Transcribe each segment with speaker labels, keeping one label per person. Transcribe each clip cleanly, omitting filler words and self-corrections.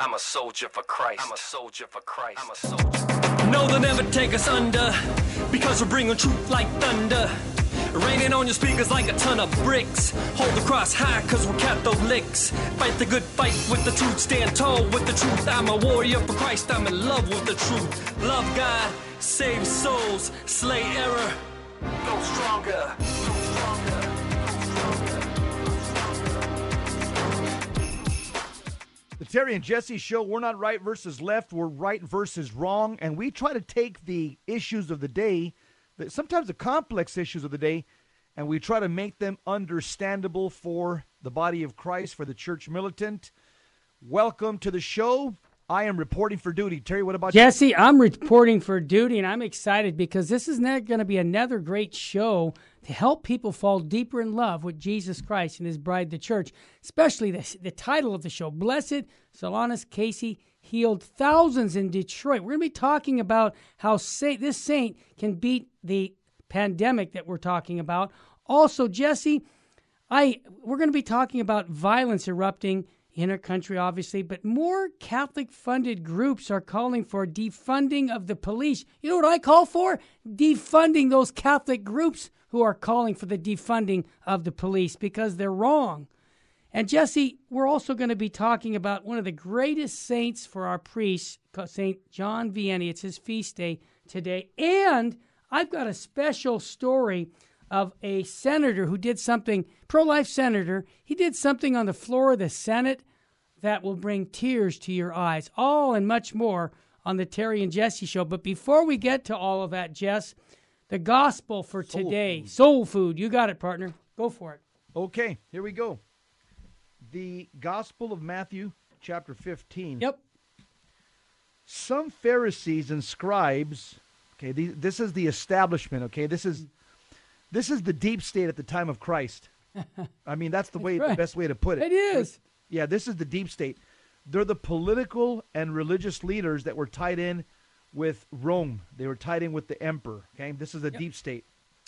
Speaker 1: I'm a soldier for Christ. I'm a soldier for Christ. I'm a soldier. No, they'll never take us under, because we're bringing truth like thunder. Raining on your speakers like a ton of bricks. Hold the cross high, cause we're Catholics. Fight the good fight with the truth. Stand tall with the truth. I'm a warrior for Christ. I'm in love with the truth. Love God, save souls, slay error. Go stronger. Go stronger.
Speaker 2: The Terry and Jesse Show, we're not right versus left, we're right versus wrong, and we try to take the issues of the day, sometimes the complex issues of the day, and we try to make them understandable for the body of Christ, for the church militant. Welcome to the show. I am reporting for duty. Terry, what about
Speaker 3: Jesse, you? I'm reporting for duty, and I'm excited because this is not going to be another great show to help people fall deeper in love with Jesus Christ and his bride, the church, especially the title of the show, Blessed Solanus Casey healed thousands in Detroit. We're going to be talking about how this saint can beat the pandemic that we're talking about. Also, Jesse, we're going to be talking about violence erupting in our country, obviously, but more Catholic-funded groups are calling for defunding of the police. You know what I call for? Defunding those Catholic groups who are calling for the defunding of the police because they're wrong. And Jesse, we're also going to be talking about one of the greatest saints for our priests, St. John Vianney. It's his feast day today. And I've got a special story of a senator who did something, pro-life senator. He did something on the floor of the Senate that will bring tears to your eyes. All and much more on the Terry and Jesse Show. But before we get to all of that, Jess, the gospel for today, soul food. You got it, partner. Go for it.
Speaker 2: Okay, here we go. The Gospel of Matthew, chapter 15.
Speaker 3: Yep.
Speaker 2: Some Pharisees and scribes, okay, this is the establishment, okay? This is the deep state at the time of Christ. I mean, that's the best way to put it.
Speaker 3: It is.
Speaker 2: Yeah, this is the deep state. They're the political and religious leaders that were tied in with Rome. They were tied in with the emperor, okay? This is the deep state.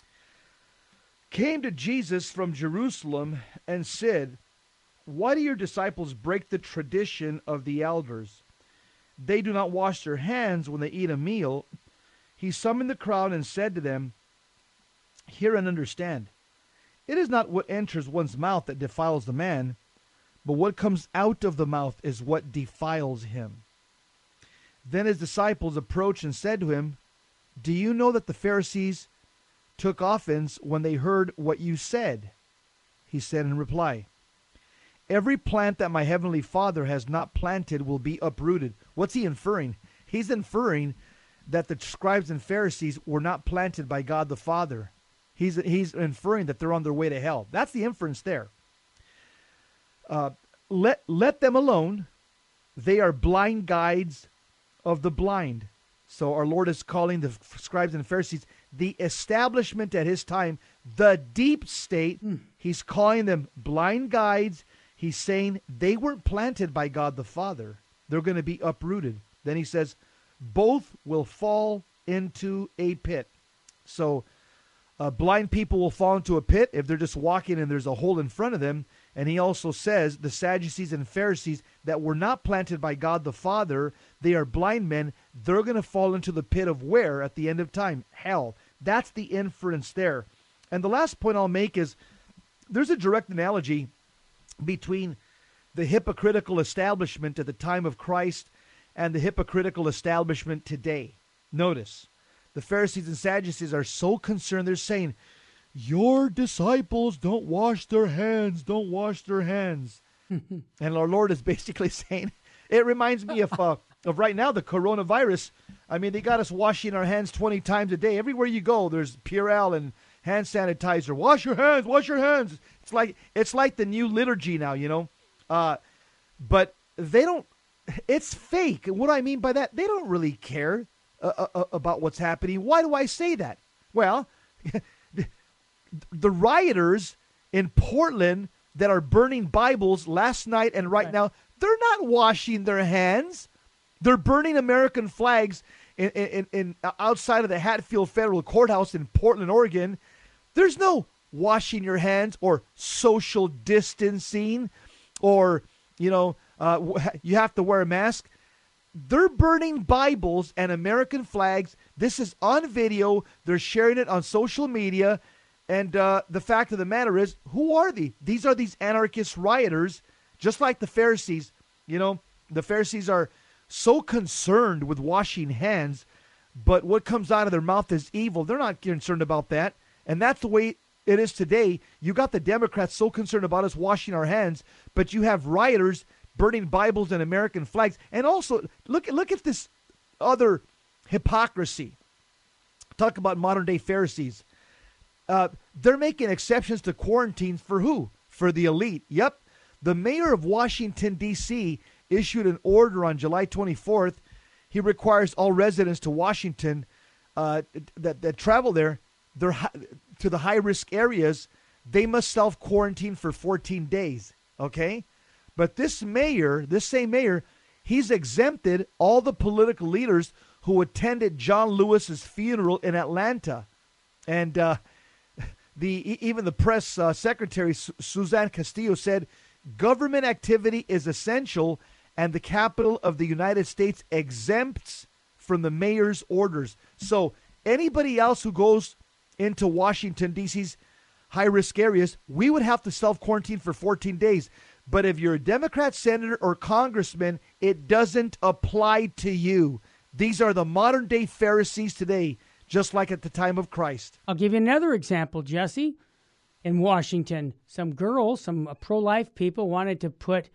Speaker 2: Came to Jesus from Jerusalem and said, "Why do your disciples break the tradition of the elders? They do not wash their hands when they eat a meal." He summoned the crowd and said to them, "Hear and understand. It is not what enters one's mouth that defiles the man, but what comes out of the mouth is what defiles him." Then his disciples approached and said to him, "Do you know that the Pharisees took offense when they heard what you said?" He said in reply, "Every plant that my heavenly Father has not planted will be uprooted." What's he inferring? He's inferring that the scribes and Pharisees were not planted by God the Father. He's inferring that they're on their way to hell. That's the inference there. Let them alone. They are blind guides of the blind. So our Lord is calling the scribes and Pharisees, the establishment at his time, the deep state. He's calling them blind guides. He's saying they weren't planted by God the Father. They're going to be uprooted. Then he says, both will fall into a pit. So blind people will fall into a pit if they're just walking and there's a hole in front of them. And he also says the Sadducees and Pharisees that were not planted by God the Father, they are blind men. They're going to fall into the pit of where at the end of time? Hell. That's the inference there. And the last point I'll make is there's a direct analogy between the hypocritical establishment at the time of Christ and the hypocritical establishment today. Notice, the Pharisees and Sadducees are so concerned, they're saying, your disciples don't wash their hands, don't wash their hands. And our Lord is basically saying, it reminds me of right now, the coronavirus. I mean, they got us washing our hands 20 times a day. Everywhere you go, there's Purell and hand sanitizer. Wash your hands, wash your hands. It's like the new liturgy now, you know. But they don't, it's fake. And what I mean by that, they don't really care about what's happening. Why do I say that? Well, the rioters in Portland that are burning Bibles last night and right now, they're not washing their hands. They're burning American flags in outside of the Hatfield Federal Courthouse in Portland, Oregon. There's no washing your hands or social distancing or, you have to wear a mask. They're burning Bibles and American flags. This is on video. They're sharing it on social media. And the fact of the matter is, who are they? These are these anarchist rioters, just like the Pharisees. You know, the Pharisees are so concerned with washing hands, but what comes out of their mouth is evil. They're not concerned about that. And that's the way it is today. You got the Democrats so concerned about us washing our hands, but you have rioters burning Bibles and American flags. And also, look at this other hypocrisy. Talk about modern-day Pharisees. They're making exceptions to quarantine for who? For the elite. Yep. The mayor of Washington, D.C. issued an order on July 24th. He requires all residents to Washington that travel there to the high-risk areas, they must self-quarantine for 14 days, okay? But this same mayor, he's exempted all the political leaders who attended John Lewis's funeral in Atlanta. And even the press secretary, Suzanne Castillo, said, government activity is essential and the capital of the United States exempts from the mayor's orders. So anybody else who goes into Washington, D.C.'s high-risk areas, we would have to self-quarantine for 14 days. But if you're a Democrat senator or congressman, it doesn't apply to you. These are the modern-day Pharisees today, just like at the time of Christ.
Speaker 3: I'll give you another example, Jesse. In Washington, some girls, some pro-life people wanted to put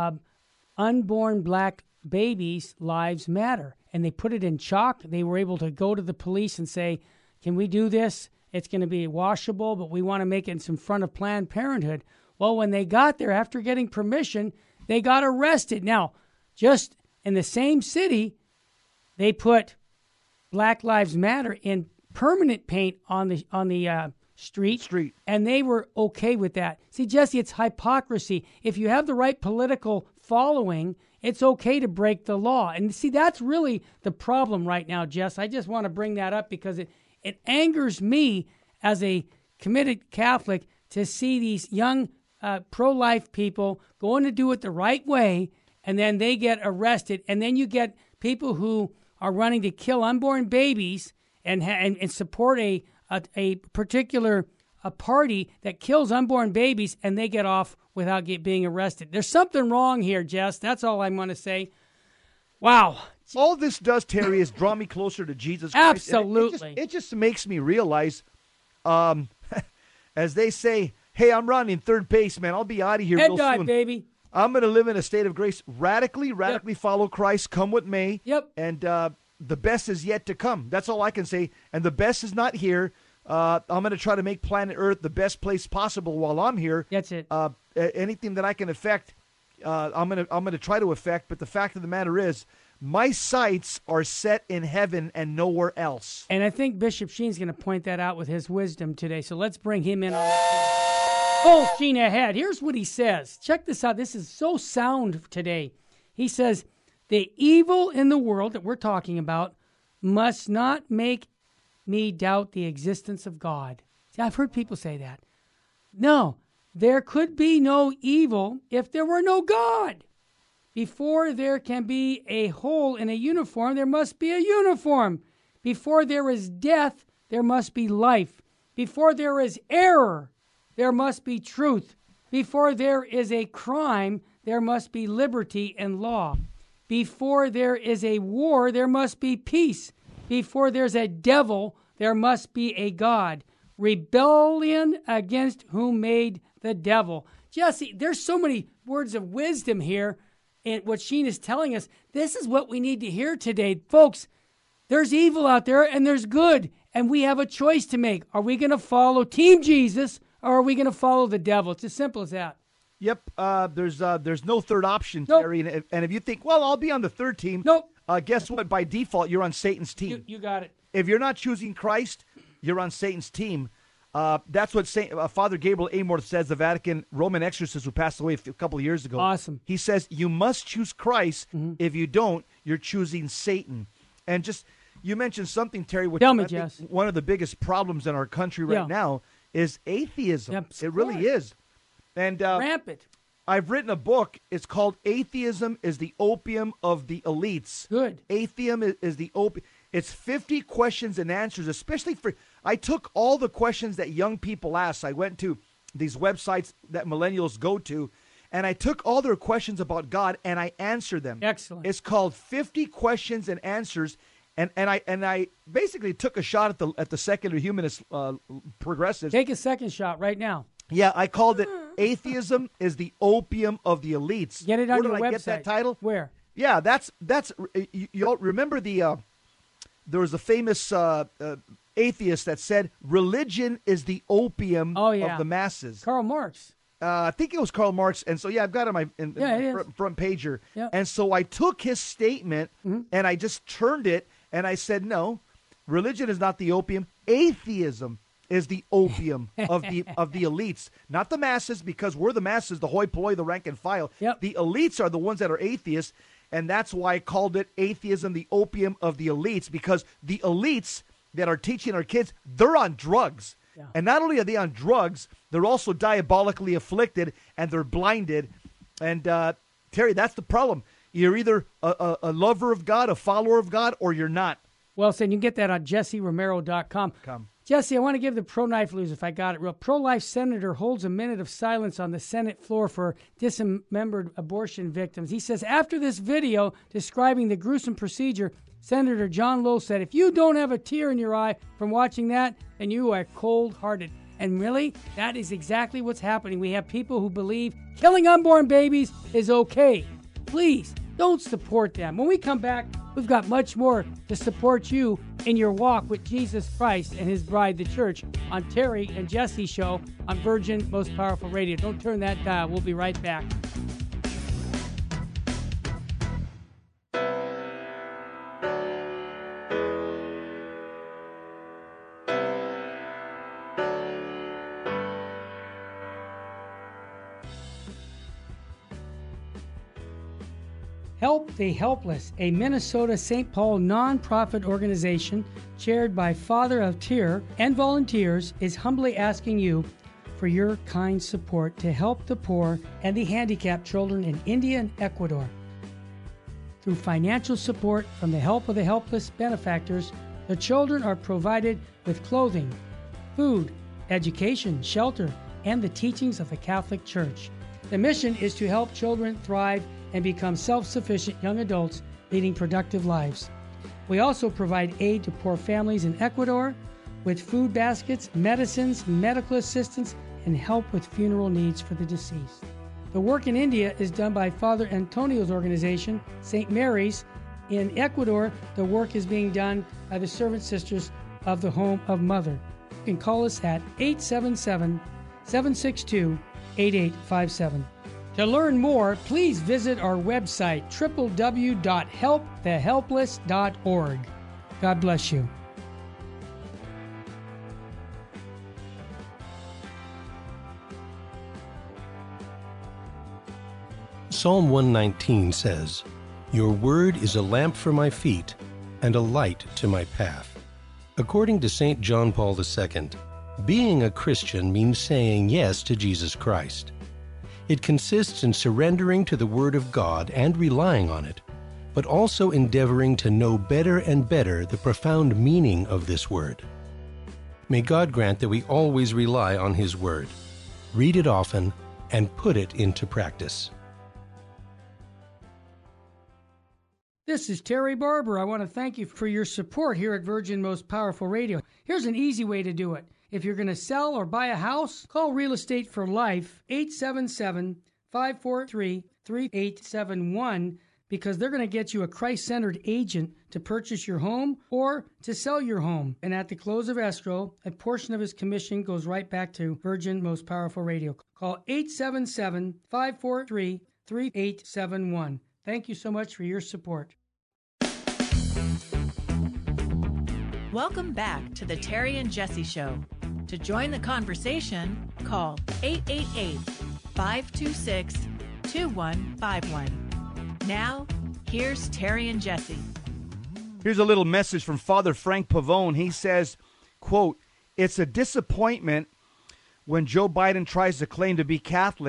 Speaker 3: unborn black babies' lives matter. And they put it in chalk. They were able to go to the police and say, can we do this? It's going to be washable, but we want to make it in front of Planned Parenthood. Well, when they got there, after getting permission, they got arrested. Now, just in the same city, they put Black Lives Matter in permanent paint on the street, and they were okay with that. See, Jesse, it's hypocrisy. If you have the right political following, it's okay to break the law. And see, that's really the problem right now, Jess. I just want to bring that up because it angers me as a committed Catholic to see these young pro-life people going to do it the right way, and then they get arrested, and then you get people who are running to kill unborn babies and support a particular party that kills unborn babies, and they get off without being arrested. There's something wrong here, Jess. That's all I'm going to say. Wow.
Speaker 2: All this does, Terry, is draw me closer to Jesus Christ.
Speaker 3: Absolutely.
Speaker 2: It just makes me realize, as they say, hey, I'm running third base, man. I'll be out of here real soon.
Speaker 3: Baby.
Speaker 2: I'm going to live in a state of grace. Radically follow Christ, come what may.
Speaker 3: Yep.
Speaker 2: And the best is yet to come. That's all I can say. And the best is not here. I'm going to try to make planet Earth the best place possible while I'm here.
Speaker 3: That's it.
Speaker 2: Anything that I can affect, I'm going to try to affect. But the fact of the matter is, my sights are set in heaven and nowhere else.
Speaker 3: And I think Bishop Sheen's going to point that out with his wisdom today. So let's bring him in on full Sheen ahead. Here's what he says. Check this out. This is so sound today. He says, the evil in the world that we're talking about must not make me doubt the existence of God. See, I've heard people say that. No, there could be no evil if there were no God. Before there can be a hole in a uniform, there must be a uniform. Before there is death, there must be life. Before there is error, there must be truth. Before there is a crime, there must be liberty and law. Before there is a war, there must be peace. Before there's a devil, there must be a God. Rebellion against whom made the devil. Jesse, there's so many words of wisdom here. And what Sheen is telling us, this is what we need to hear today. Folks, there's evil out there and there's good. And we have a choice to make. Are we going to follow Team Jesus or are we going to follow the devil? It's as simple as that.
Speaker 2: Yep. There's no third option,
Speaker 3: Nope.
Speaker 2: Terry. And if you think, well, I'll be on the third team.
Speaker 3: Nope.
Speaker 2: Guess what? By default, you're on Satan's team.
Speaker 3: You got it.
Speaker 2: If you're not choosing Christ, you're on Satan's team. That's what Father Gabriel Amor says, the Vatican Roman exorcist who passed away a couple of years ago.
Speaker 3: Awesome.
Speaker 2: He says, you must choose Christ. Mm-hmm. If you don't, you're choosing Satan. And just, you mentioned something, Terry, which
Speaker 3: Tell me,
Speaker 2: I think
Speaker 3: Jess.
Speaker 2: one of the biggest problems in our country right now is atheism.
Speaker 3: Yep,
Speaker 2: it really is. And
Speaker 3: rampant.
Speaker 2: I've written a book. It's called Atheism is the Opium of the Elites.
Speaker 3: Good.
Speaker 2: Atheism is the opium. It's 50 questions and answers, especially for, I took all the questions that young people ask. I went to these websites that millennials go to, and I took all their questions about God and I answered them.
Speaker 3: Excellent.
Speaker 2: It's called 50 Questions and Answers. And I basically took a shot at the secular humanist progressives.
Speaker 3: Take a second shot right now.
Speaker 2: Yeah, I called it Atheism is the Opium of the Elites.
Speaker 3: Get it on your
Speaker 2: website.
Speaker 3: website.
Speaker 2: Get that title?
Speaker 3: Where?
Speaker 2: Yeah, that's you all remember there was a famous atheist that said religion is the opium of the masses.
Speaker 3: Karl Marx.
Speaker 2: I think it was Karl Marx, and so I've got it on my front pager.
Speaker 3: Yep.
Speaker 2: And so I took his statement and I just turned it and I said, no, religion is not the opium. Atheism is the opium of the elites, not the masses, because we're the masses, the hoi polloi, the rank and file.
Speaker 3: Yep.
Speaker 2: The elites are the ones that are atheists, and that's why I called it Atheism, the Opium of the Elites, because the elites that are teaching our kids, they're on drugs. Yeah. And not only are they on drugs, they're also diabolically afflicted, and they're blinded. And, Terry, that's the problem. You're either a lover of God, a follower of God, or you're not.
Speaker 3: Well said. You can get that on JesseRomero.com. Jesse, I want to give the pro-life news, if I got it real. Pro-life senator holds a minute of silence on the Senate floor for dismembered abortion victims. He says, after this video describing the gruesome procedure, Senator John Lowe said, if you don't have a tear in your eye from watching that, then you are cold-hearted. And really, that is exactly what's happening. We have people who believe killing unborn babies is okay. Please, don't support them. When we come back, we've got much more to support you in your walk with Jesus Christ and his bride, the church, on Terry and Jesse Show on Virgin Most Powerful Radio. Don't turn that dial. We'll be right back. Help the Helpless, a Minnesota St. Paul nonprofit organization chaired by Father of Tear and volunteers, is humbly asking you for your kind support to help the poor and the handicapped children in India and Ecuador. Through financial support from the Help of the Helpless benefactors, the children are provided with clothing, food, education, shelter, and the teachings of the Catholic Church. The mission is to help children thrive and become self-sufficient young adults leading productive lives. We also provide aid to poor families in Ecuador with food baskets, medicines, medical assistance, and help with funeral needs for the deceased. The work in India is done by Father Antonio's organization, St. Mary's. In Ecuador, the work is being done by the Servant Sisters of the Home of Mother. You can call us at 877-762-8857. To learn more, please visit our website, www.helpthehelpless.org. God bless you.
Speaker 4: Psalm 119 says, "Your word is a lamp for my feet and a light to my path." According to St. John Paul II, being a Christian means saying yes to Jesus Christ. It consists in surrendering to the Word of God and relying on it, but also endeavoring to know better and better the profound meaning of this Word. May God grant that we always rely on His Word, read it often, and put it into practice.
Speaker 3: This is Terry Barber. I want to thank you for your support here at Virgin Most Powerful Radio. Here's an easy way to do it. If you're going to sell or buy a house, call Real Estate for Life, 877-543-3871, because they're going to get you a Christ-centered agent to purchase your home or to sell your home. And at the close of escrow, a portion of his commission goes right back to Virgin Most Powerful Radio. Call 877-543-3871. Thank you so much for your support.
Speaker 5: Welcome back to the Terry and Jesse Show. To join the conversation, call 888-526-2151. Now, here's Terry and Jesse.
Speaker 2: Here's a little message from Father Frank Pavone. He says, quote, "It's a disappointment when Joe Biden tries to claim to be Catholic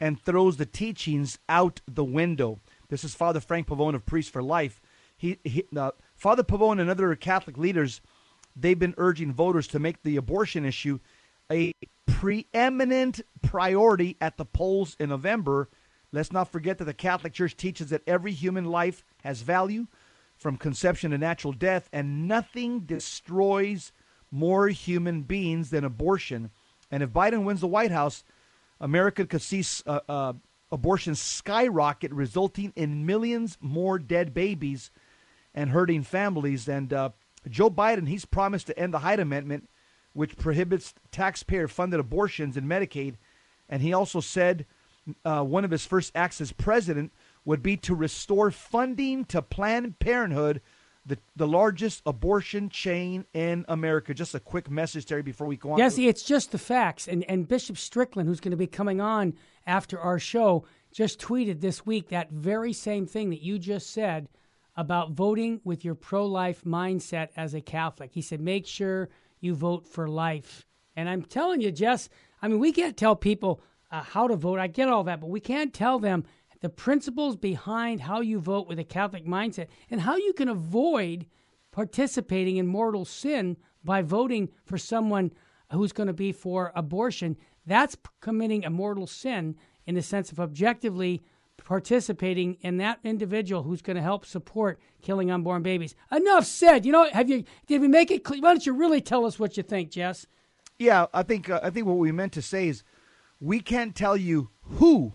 Speaker 2: and throws the teachings out the window. This is Father Frank Pavone of Priests for Life. Father Pavone and other Catholic leaders, they've been urging voters to make the abortion issue a preeminent priority at the polls in November. Let's not forget that the Catholic Church teaches that every human life has value from conception to natural death, and nothing destroys more human beings than abortion. And if Biden wins the White House, America could see abortion skyrocket, resulting in millions more dead babies and hurting families. And Joe Biden, he's promised to end the Hyde Amendment, which prohibits taxpayer-funded abortions in Medicaid. And he also said one of his first acts as president would be to restore funding to Planned Parenthood, the largest abortion chain in America. Just a quick message, Terry, before we go on.
Speaker 3: Jesse, it's just the facts. And Bishop Strickland, who's going to be coming on after our show, just tweeted this week that very same thing that you just said about voting with your pro-life mindset as a Catholic. He said, make sure you vote for life. And I'm telling you, Jess, I mean, we can't tell people how to vote. I get all that, but we can't tell them the principles behind how you vote with a Catholic mindset and how you can avoid participating in mortal sin by voting for someone who's going to be for abortion. That's committing a mortal sin in the sense of objectively participating in that individual who's going to help support killing unborn babies. Enough said. You know, did we make it clear? Why don't you really tell us what you think, Jess?
Speaker 2: Yeah, I think what we meant to say is we can't tell you who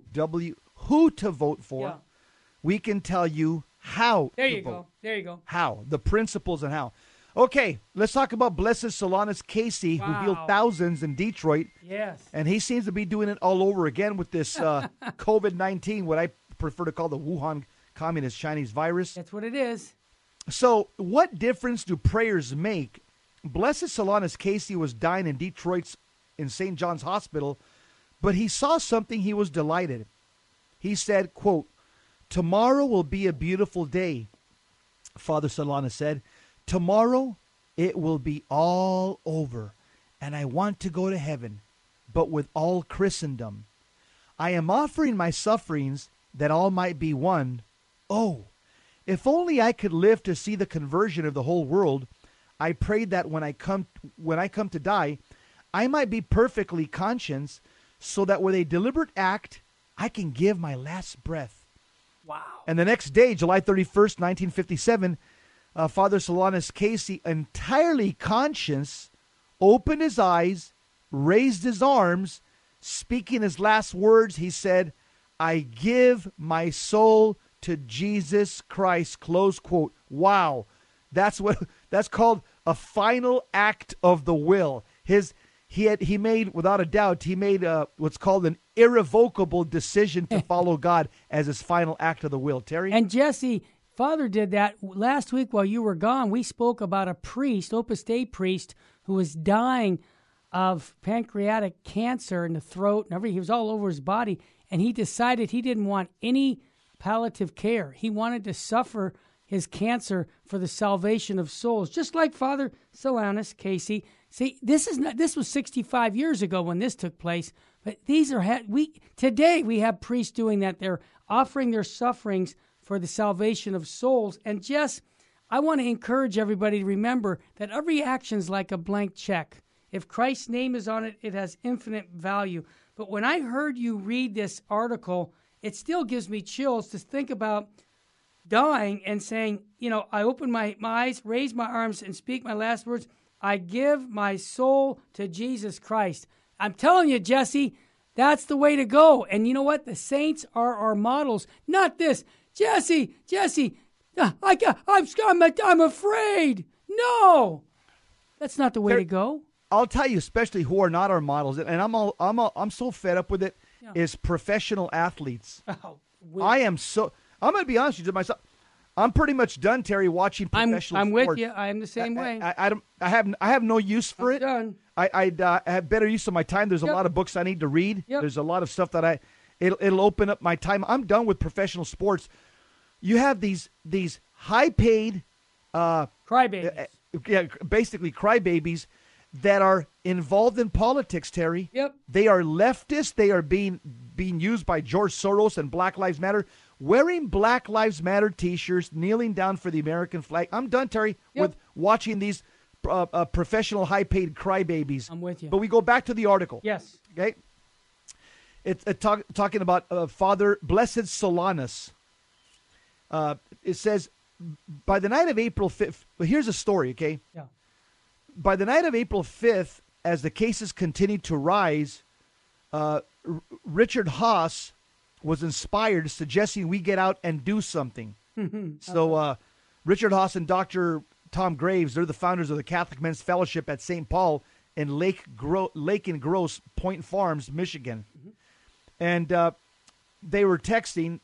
Speaker 2: to vote for. Yeah. We can tell you how to vote.
Speaker 3: There you go.
Speaker 2: How. The principles and how. Okay, let's talk about Blessed Solanus Casey, who healed thousands in Detroit.
Speaker 3: Yes.
Speaker 2: And he seems to be doing it all over again with this COVID-19, what I prefer to call the Wuhan Communist Chinese virus.
Speaker 3: That's what it is.
Speaker 2: So what difference do prayers make? Blessed Solanus Casey was dying in Detroit's in St. John's Hospital, but he saw something. He was delighted. He said, quote, "Tomorrow will be a beautiful day," Father Solanus said. "Tomorrow it will be all over, and I want to go to heaven, but with all Christendom. I am offering my sufferings that all might be one. Oh, if only I could live to see the conversion of the whole world. I prayed that when I come to die, I might be perfectly conscious, so that with a deliberate act, I can give my last breath."
Speaker 3: Wow.
Speaker 2: And the next day, July 31st, 1957, Father Solanus Casey, entirely conscious, opened his eyes, raised his arms, speaking his last words. He said, "I give my soul to Jesus Christ," close quote. Wow. That's called a final act of the will. He made, without a doubt, what's called an irrevocable decision to follow God as his final act of the will. Terry?
Speaker 3: And Jesse, Father did that last week while you were gone. We spoke about a priest, Opus Dei priest, who was dying of pancreatic cancer in the throat and everything. He was all over his body, and he decided he didn't want any palliative care. He wanted to suffer his cancer for the salvation of souls, just like Father Solanus Casey. See, this was 65 years ago when this took place, but today we have priests doing that. They're offering their sufferings for the salvation of souls. And Jess, I want to encourage everybody to remember that every action is like a blank check. If Christ's name is on it, it has infinite value. But when I heard you read this article, it still gives me chills to think about dying and saying, I open my eyes, raise my arms, and speak my last words. I give my soul to Jesus Christ. I'm telling you, Jesse, that's the way to go. And you know what? The saints are our models, not this. Jesse, I'm afraid. No, that's not the way to go.
Speaker 2: I'll tell you, especially who are not our models, and I'm so fed up with it. Yeah. Is professional athletes. Oh, I'm going to be honest with you myself. I'm pretty much done, Terry, watching professional
Speaker 3: I'm
Speaker 2: sports.
Speaker 3: with you. I am the same way.
Speaker 2: I have no use for it.
Speaker 3: Done.
Speaker 2: I have better use of my time. There's a lot of books I need to read. Yep. There's a lot of stuff that it'll open up my time. I'm done with professional sports. You have these high paid
Speaker 3: crybabies.
Speaker 2: Basically crybabies, that are involved in politics, Terry.
Speaker 3: Yep.
Speaker 2: They are leftist. They are being used by George Soros and Black Lives Matter, wearing Black Lives Matter T-shirts, kneeling down for the American flag. I'm done, Terry, with watching these professional, high-paid crybabies.
Speaker 3: I'm with you.
Speaker 2: But we go back to the article.
Speaker 3: Yes.
Speaker 2: Okay. It's talking about Father Blessed Solanus. It says, by the night of April 5th, well, here's a story, okay?
Speaker 3: Yeah.
Speaker 2: By the night of April 5th, as the cases continued to rise, Richard Haas was inspired, suggesting we get out and do something. So Richard Haas and Dr. Tom Graves, they're the founders of the Catholic Men's Fellowship at St. Paul in Lake and Grosse Point Farms, Michigan. And they were texting.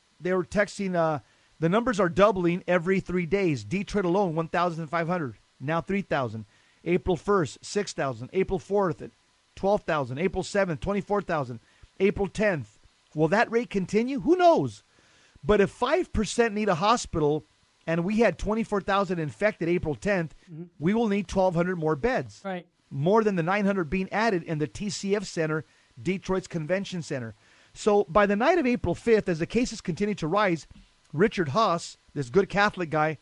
Speaker 2: The numbers are doubling every 3 days. Detroit alone, 1,500. Now 3,000. April 1st, 6,000. April 4th, 12,000. April 7th, 24,000. April 10th. Will that rate continue? Who knows? But if 5% need a hospital and we had 24,000 infected April 10th, we will need 1,200 more beds.
Speaker 3: Right.
Speaker 2: More than the 900 being added in the TCF Center, Detroit's Convention Center. So by the night of April 5th, as the cases continue to rise, Richard Haas, this good Catholic guy,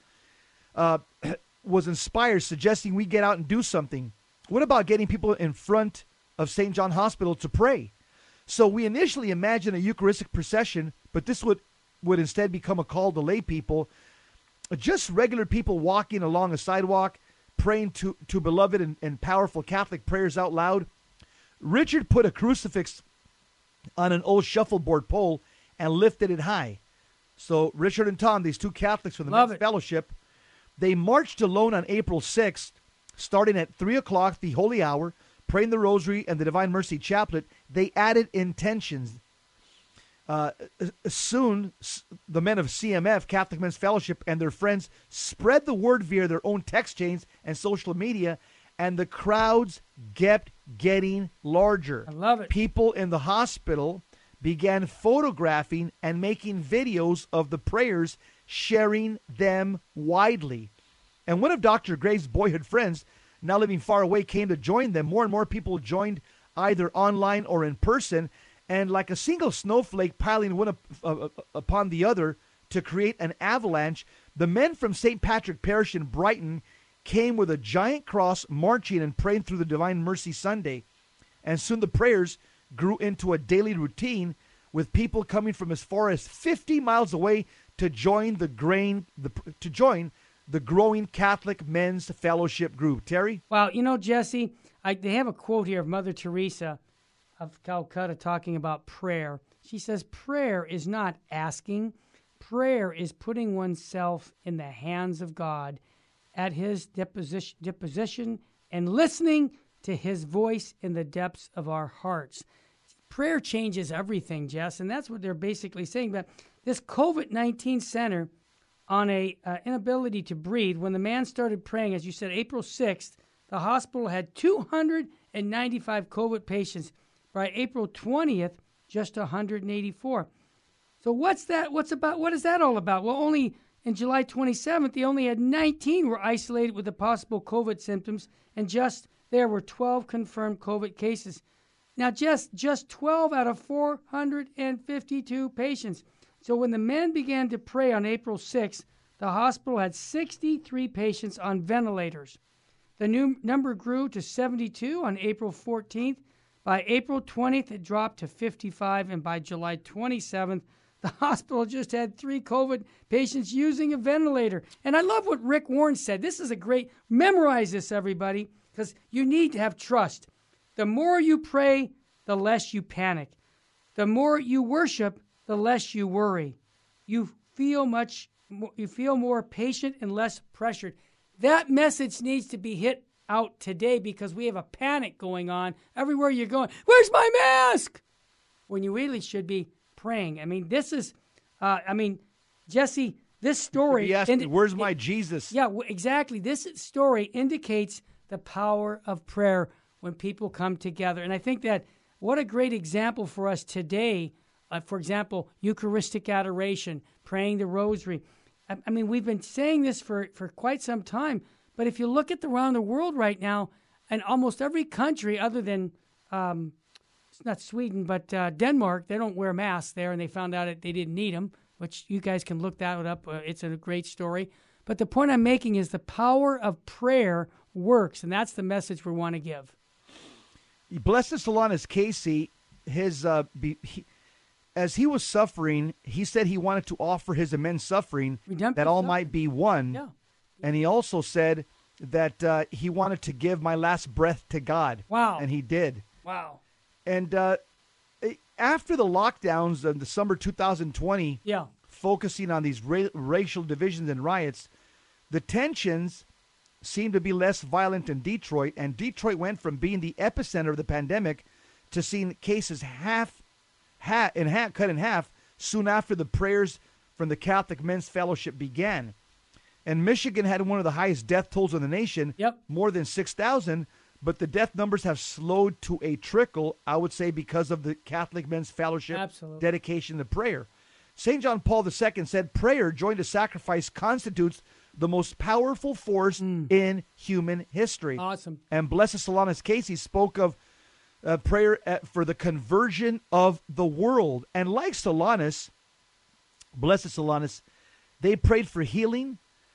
Speaker 2: was inspired, suggesting we get out and do something. What about getting people in front of St. John Hospital to pray? So we initially imagined a Eucharistic procession, but this would instead become a call to lay people, just regular people walking along a sidewalk, praying to beloved and powerful Catholic prayers out loud. Richard put a crucifix on an old shuffleboard pole and lifted it high. So Richard and Tom, these two Catholics from the Men's Fellowship, they marched alone on April 6th, starting at 3 o'clock, the holy hour, praying the rosary and the Divine Mercy Chaplet. They added intentions. Soon, the men of CMF, Catholic Men's Fellowship, and their friends spread the word via their own text chains and social media, and the crowds kept getting larger.
Speaker 3: I love it.
Speaker 2: People in the hospital began photographing and making videos of the prayers, sharing them widely. And one of Dr. Graves' boyhood friends, now living far away, came to join them. More and more people joined either online or in person, and like a single snowflake piling one upon the other to create an avalanche, the men from St. Patrick Parish in Brighton came with a giant cross, marching and praying through the Divine Mercy Sunday. And soon the prayers grew into a daily routine, with people coming from as far as 50 miles away to join the growing Catholic Men's Fellowship group. Terry?
Speaker 3: Well, you know, Jesse, they have a quote here of Mother Teresa of Calcutta talking about prayer. She says, prayer is not asking. Prayer is putting oneself in the hands of God at his disposition and listening to his voice in the depths of our hearts. Prayer changes everything, Jess, and that's what they're basically saying. But this COVID-19 center on a inability to breathe, when the man started praying, as you said, April 6th, the hospital had 295 COVID patients. By April 20th, just 184. So what's that? What is that all about? Well, only in July 27th, they only had 19 were isolated with the possible COVID symptoms, and there were 12 confirmed COVID cases. Now, just 12 out of 452 patients. So when the men began to pray on April 6th, the hospital had 63 patients on ventilators. The new number grew to 72 on April 14th. By April 20th, it dropped to 55, and by July 27th, the hospital just had 3 COVID patients using a ventilator. And I love what Rick Warren said. This is memorize this, everybody, because you need to have trust. The more you pray, the less you panic. The more you worship, the less you worry. You feel more patient and less pressured. That message needs to be hit out today, because we have a panic going on everywhere you're going. Where's my mask? When you really should be praying. I mean, this is, Jesse, this story.
Speaker 2: Where's my Jesus?
Speaker 3: Yeah, exactly. This story indicates the power of prayer when people come together. And I think that what a great example for us today. For example, Eucharistic adoration, praying the rosary. I mean, we've been saying this for quite some time. But if you look at around the world right now, And almost every country other than, it's not Sweden, but Denmark, they don't wear masks there, and they found out that they didn't need them, which you guys can look that up. It's a great story. But the point I'm making is the power of prayer works, and that's the message we want to give.
Speaker 2: Blessed Solanus Casey, as he was suffering, he said he wanted to offer his immense suffering that all might be one.
Speaker 3: Yeah.
Speaker 2: And he also said that he wanted to give my last breath to God.
Speaker 3: Wow.
Speaker 2: And he did.
Speaker 3: Wow.
Speaker 2: And after the lockdowns in December 2020, focusing on these racial divisions and riots, the tensions seemed to be less violent in Detroit, and Detroit went from being the epicenter of the pandemic to seeing cases cut in half soon after the prayers from the Catholic Men's Fellowship began. And Michigan had one of the highest death tolls in the nation, more than 6,000, but the death numbers have slowed to a trickle, I would say, because of the Catholic Men's Fellowship dedication to prayer. St. John Paul II said, prayer joined to sacrifice constitutes the most powerful force in human history.
Speaker 3: Awesome.
Speaker 2: And Blessed Solanus Casey spoke of prayer for the conversion of the world. And like Solanus, Blessed Solanus, they prayed for healing.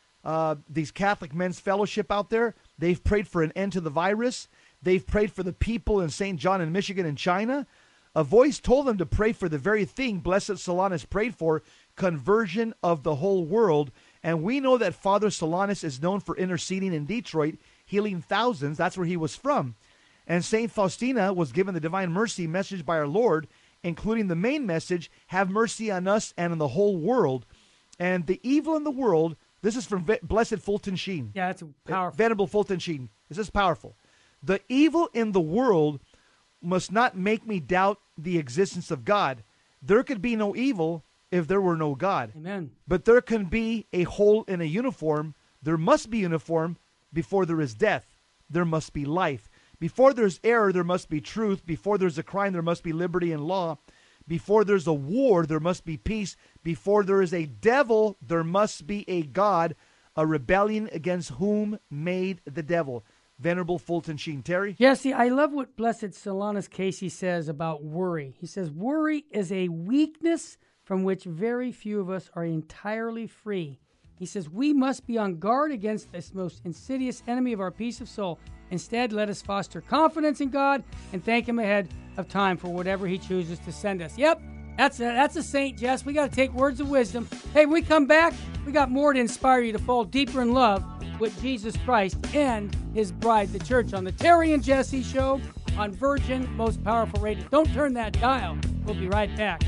Speaker 2: These Catholic Men's Fellowship out there, they've prayed for an end to the virus. They've prayed for the people in St. John in Michigan and China. A voice told them to pray for the very thing Blessed Solanus prayed for, conversion of the whole world. And we know that Father Solanus is known for interceding in Detroit, healing thousands. That's where he was from. And St. Faustina was given the divine mercy message by our Lord, including the main message, have mercy on us and on the whole world. And the evil in the world, this is from Blessed Fulton Sheen.
Speaker 3: Yeah, that's powerful.
Speaker 2: Venerable Fulton Sheen. This is powerful. The evil in the world must not make me doubt the existence of God. There could be no evil if there were no God.
Speaker 3: Amen.
Speaker 2: But there can be a hole in a uniform. There must be uniform before there is death. There must be life. Before there's error, there must be truth. Before there's a crime, there must be liberty and law. Before there's a war, there must be peace. Before there is a devil, there must be a God, a rebellion against whom made the devil. Venerable Fulton Sheen. Terry?
Speaker 3: Yeah, see, I love what Blessed Solanus Casey says about worry. He says, worry is a weakness from which very few of us are entirely free. He says, we must be on guard against this most insidious enemy of our peace of soul. Instead, let us foster confidence in God and thank Him ahead of time for whatever He chooses to send us. Yep, that's a saint, Jess. We got to take words of wisdom. Hey, when we come back, we got more to inspire you to fall deeper in love with Jesus Christ and His bride, the church, on the Terry and Jesse Show on Virgin Most Powerful Radio. Don't turn that dial. We'll be right back.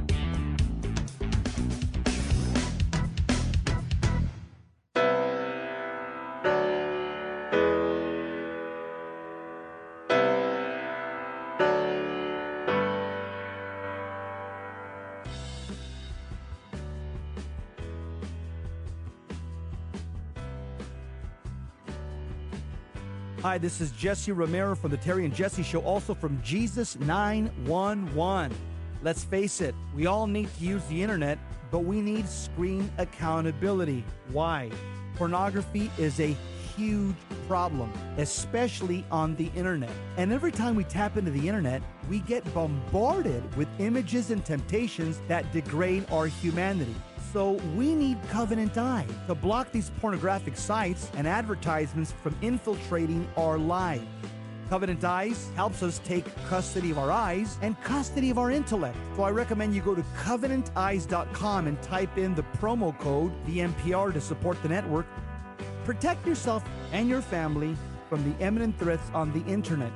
Speaker 2: Hi, this is Jesse Romero from the Terry and Jesse Show, also from Jesus 911. Let's face it, we all need to use the internet, but we need screen accountability. Why? Pornography is a huge problem, especially on the internet. And every time we tap into the internet, we get bombarded with images and temptations that degrade our humanity. So we need Covenant Eyes to block these pornographic sites and advertisements from infiltrating our lives. Covenant Eyes helps us take custody of our eyes and custody of our intellect. So I recommend you go to covenanteyes.com and type in the promo code VMPR to support the network. Protect yourself and your family from the imminent threats on the internet.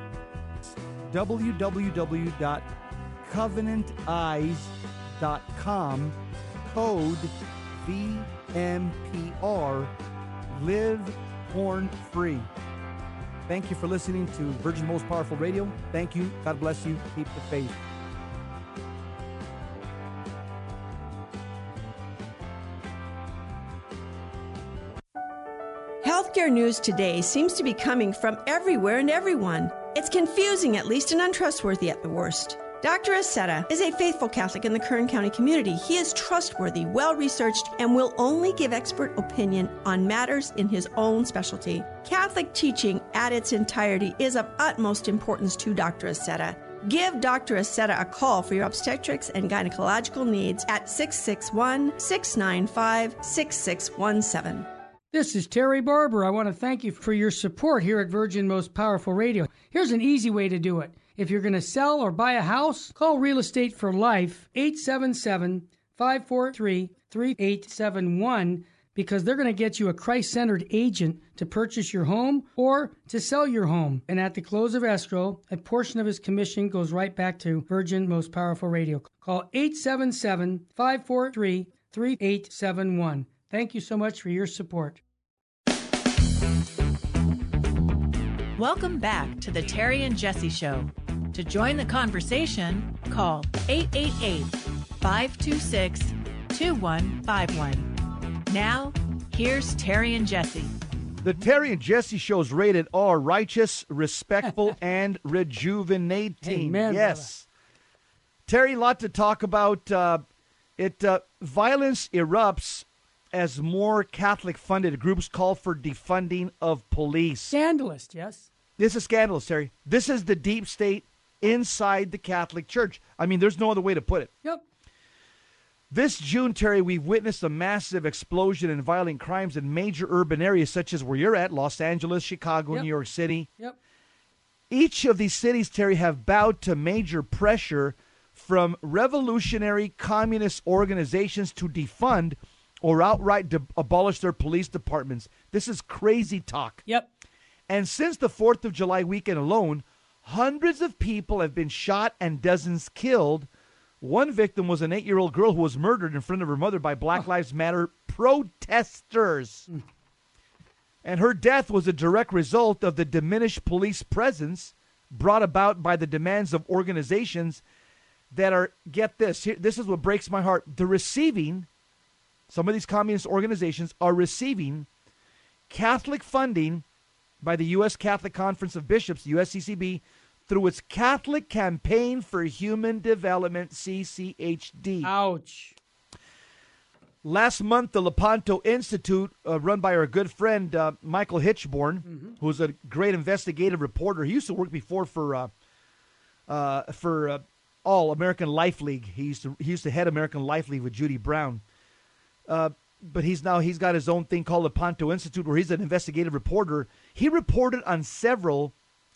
Speaker 2: www.covenanteyes.com, code VMPR, live porn free. Thank you for listening to Virgin Most Powerful Radio. Thank you. God bless you. Keep the faith.
Speaker 6: Healthcare news today seems to be coming from everywhere and everyone. It's confusing at least and untrustworthy at the worst. Dr. Aceta is a faithful Catholic in the Kern County community. He is trustworthy, well-researched, and will only give expert opinion on matters in his own specialty. Catholic teaching at its entirety is of utmost importance to Dr. Aceta. Give Dr. Aceta a call for your obstetrics and gynecological needs at 661-695-6617.
Speaker 3: This is Terry Barber. I want to thank you for your support here at Virgin Most Powerful Radio. Here's an easy way to do it. If you're going to sell or buy a house, call Real Estate for Life, 877-543-3871, because they're going to get you a Christ-centered agent to purchase your home or to sell your home. And at the close of escrow, a portion of his commission goes right back to Virgin Most Powerful Radio. Call 877-543-3871. Thank you so much for your support.
Speaker 5: Welcome back to the Terry and Jesse Show. To join the conversation, call 888-526-2151. Now, here's Terry and Jesse.
Speaker 2: The Terry and Jesse Show is rated R, righteous, respectful, and rejuvenating.
Speaker 3: Amen,
Speaker 2: yes. Terry, a lot to talk about. Violence erupts as more Catholic-funded groups call for defunding of police.
Speaker 3: Scandalous, yes.
Speaker 2: This is scandalous, Terry. This is the deep state inside the Catholic Church. I mean, there's no other way to put it.
Speaker 3: Yep.
Speaker 2: This June, Terry, we've witnessed a massive explosion in violent crimes in major urban areas such as where you're at, Los Angeles, Chicago,
Speaker 3: Yep.
Speaker 2: New York City.
Speaker 3: Yep.
Speaker 2: Each of these cities, Terry, have bowed to major pressure from revolutionary communist organizations to defund or outright abolish their police departments. This is crazy talk.
Speaker 3: Yep.
Speaker 2: And since the 4th of July weekend alone, hundreds of people have been shot and dozens killed. One victim was an 8-year-old girl who was murdered in front of her mother by Black Lives Matter protesters. And her death was a direct result of the diminished police presence brought about by the demands of organizations that are, get this, here, this is what breaks my heart, some of these communist organizations are receiving Catholic funding by the U.S. Catholic Conference of Bishops, the USCCB, through its Catholic Campaign for Human Development, CCHD.
Speaker 3: Ouch.
Speaker 2: Last month, the Lepanto Institute, run by our good friend Michael Hitchborn, who's a great investigative reporter. He used to work before for All American Life League. He used to head American Life League with Judy Brown. But he's got his own thing called Lepanto Institute, where he's an investigative reporter. He reported on several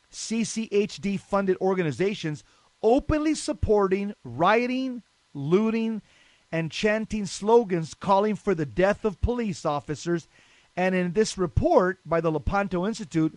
Speaker 2: CCHD-funded organizations openly supporting rioting, looting, and chanting slogans calling for the death of police officers. And in this report by the Lepanto Institute,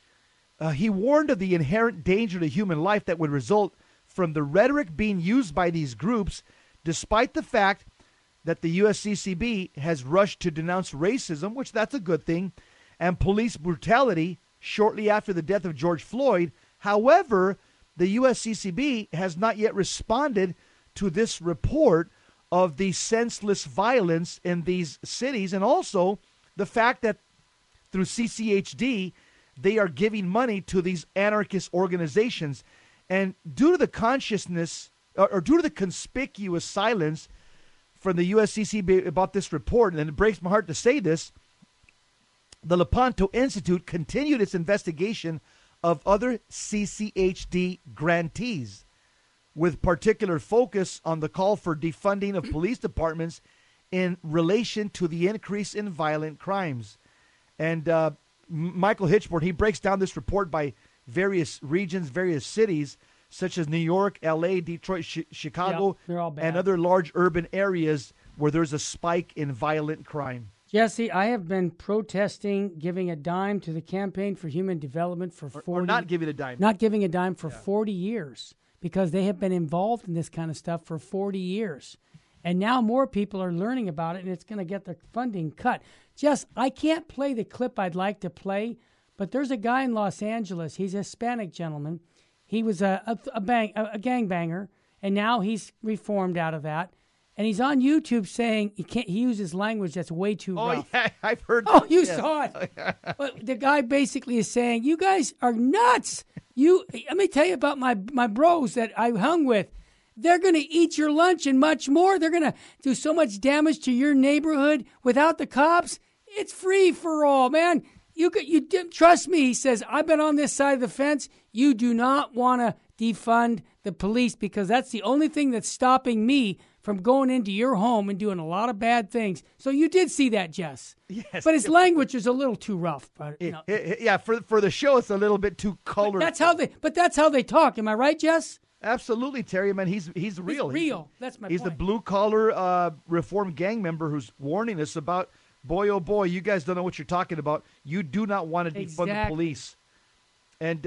Speaker 2: he warned of the inherent danger to human life that would result from the rhetoric being used by these groups, despite the fact that the USCCB has rushed to denounce racism, which that's a good thing, and police brutality shortly after the death of George Floyd. However, the USCCB has not yet responded to this report of the senseless violence in these cities, and also the fact that through CCHD, they are giving money to these anarchist organizations. And due to the consciousness, or due to the conspicuous silence from the USCCB about this report, and it breaks my heart to say this, the Lepanto Institute continued its investigation of other CCHD grantees, with particular focus on the call for defunding of police departments in relation to the increase in violent crimes. And Michael Hitchborn, he breaks down this report by various regions, various cities, such as New York, L.A., Detroit, Chicago,
Speaker 3: they're all bad.
Speaker 2: And other large urban areas where there's a spike in violent crime.
Speaker 3: Jesse, I have been protesting giving a dime to the Campaign for Human Development for 40
Speaker 2: Or not giving a dime.
Speaker 3: Not giving a dime for 40 years, because they have been involved in this kind of stuff for 40 years. And now more people are learning about it, and it's going to get the funding cut. Jess, I can't play the clip I'd like to play, but there's a guy in Los Angeles. He's a Hispanic gentleman. He was a gangbanger, and now he's reformed out of that. And he's on YouTube saying he uses language that's way too rough.
Speaker 2: Oh, yeah, I've heard that.
Speaker 3: Oh, you saw it. But the guy basically is saying, you guys are nuts. Let me tell you about my bros that I hung with. they're going to eat your lunch and much more. They're going to do so much damage to your neighborhood without the cops. It's free for all, man. You trust me, he says, I've been on this side of the fence. You do not want to defund the police because that's the only thing that's stopping me from going into your home and doing a lot of bad things. So you did see that, Jess.
Speaker 2: Yes.
Speaker 3: But his language is a little too rough. But,
Speaker 2: yeah, for the show, it's a little bit too colored.
Speaker 3: But that's how they talk. Am I right, Jess?
Speaker 2: Absolutely, Terry. Man, he's real.
Speaker 3: He's real. That's my point.
Speaker 2: He's the blue-collar reform gang member who's warning us about, boy, oh boy, you guys don't know what you're talking about. You do not want to defund the police. And,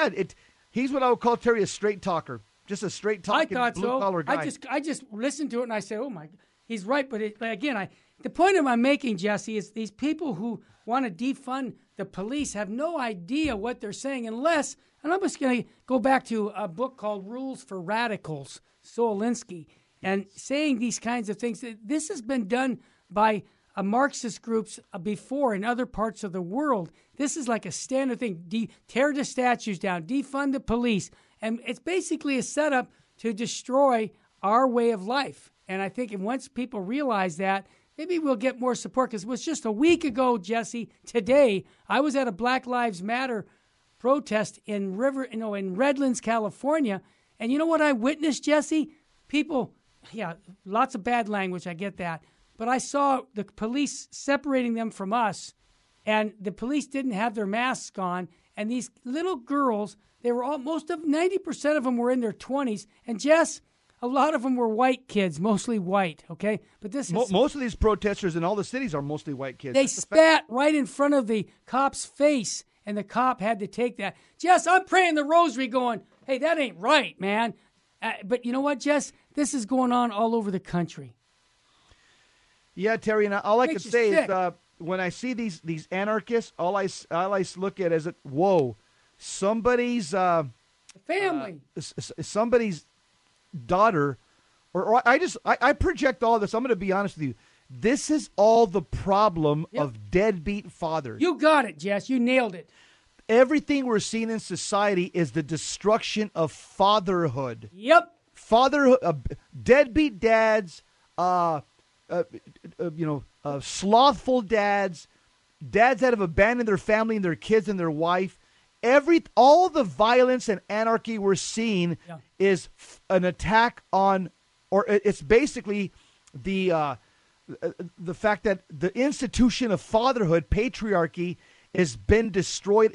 Speaker 2: he's what I would call, Terry, a straight talker. Just a straight talking blue-collar guy.
Speaker 3: I just listened to it and I said, oh, my, he's right. But again, the point I'm making, Jesse, is these people who want to defund the police have no idea what they're saying unless, and I'm just going to go back to a book called Rules for Radicals, Saul Alinsky, and saying these kinds of things. This has been done by Marxist groups before in other parts of the world. This is like a standard thing. Tear the statues down, defund the police. And it's basically a setup to destroy our way of life. And I think once people realize that, maybe we'll get more support. Because it was just a week ago, Jesse, today, I was at a Black Lives Matter protest in Redlands, California. And you know what I witnessed, Jesse? People, lots of bad language, I get that. But I saw the police separating them from us. And the police didn't have their masks on. And these little girls, they were 90% of them were in their 20s. And Jess, a lot of them were white kids, mostly white, okay? But
Speaker 2: most of these protesters in all the cities are mostly white kids.
Speaker 3: They spat right in front of the cop's face, and the cop had to take that. Jess, I'm praying the rosary going, hey, that ain't right, man. But you know what, Jess? This is going on all over the country.
Speaker 2: Yeah, Terry, and all I can say is when I see these anarchists, all I look at is, whoa, somebody's
Speaker 3: family,
Speaker 2: somebody's daughter, or I project all this. I'm going to be honest with you. This is all the problem of deadbeat fathers.
Speaker 3: You got it, Jess. You nailed it.
Speaker 2: Everything we're seeing in society is the destruction of fatherhood.
Speaker 3: Yep.
Speaker 2: Fatherhood, deadbeat dads, slothful dads that have abandoned their family and their kids and their wife. All the violence and anarchy we're seeing is an attack on, or it's basically the fact that the institution of fatherhood, patriarchy, is being destroyed.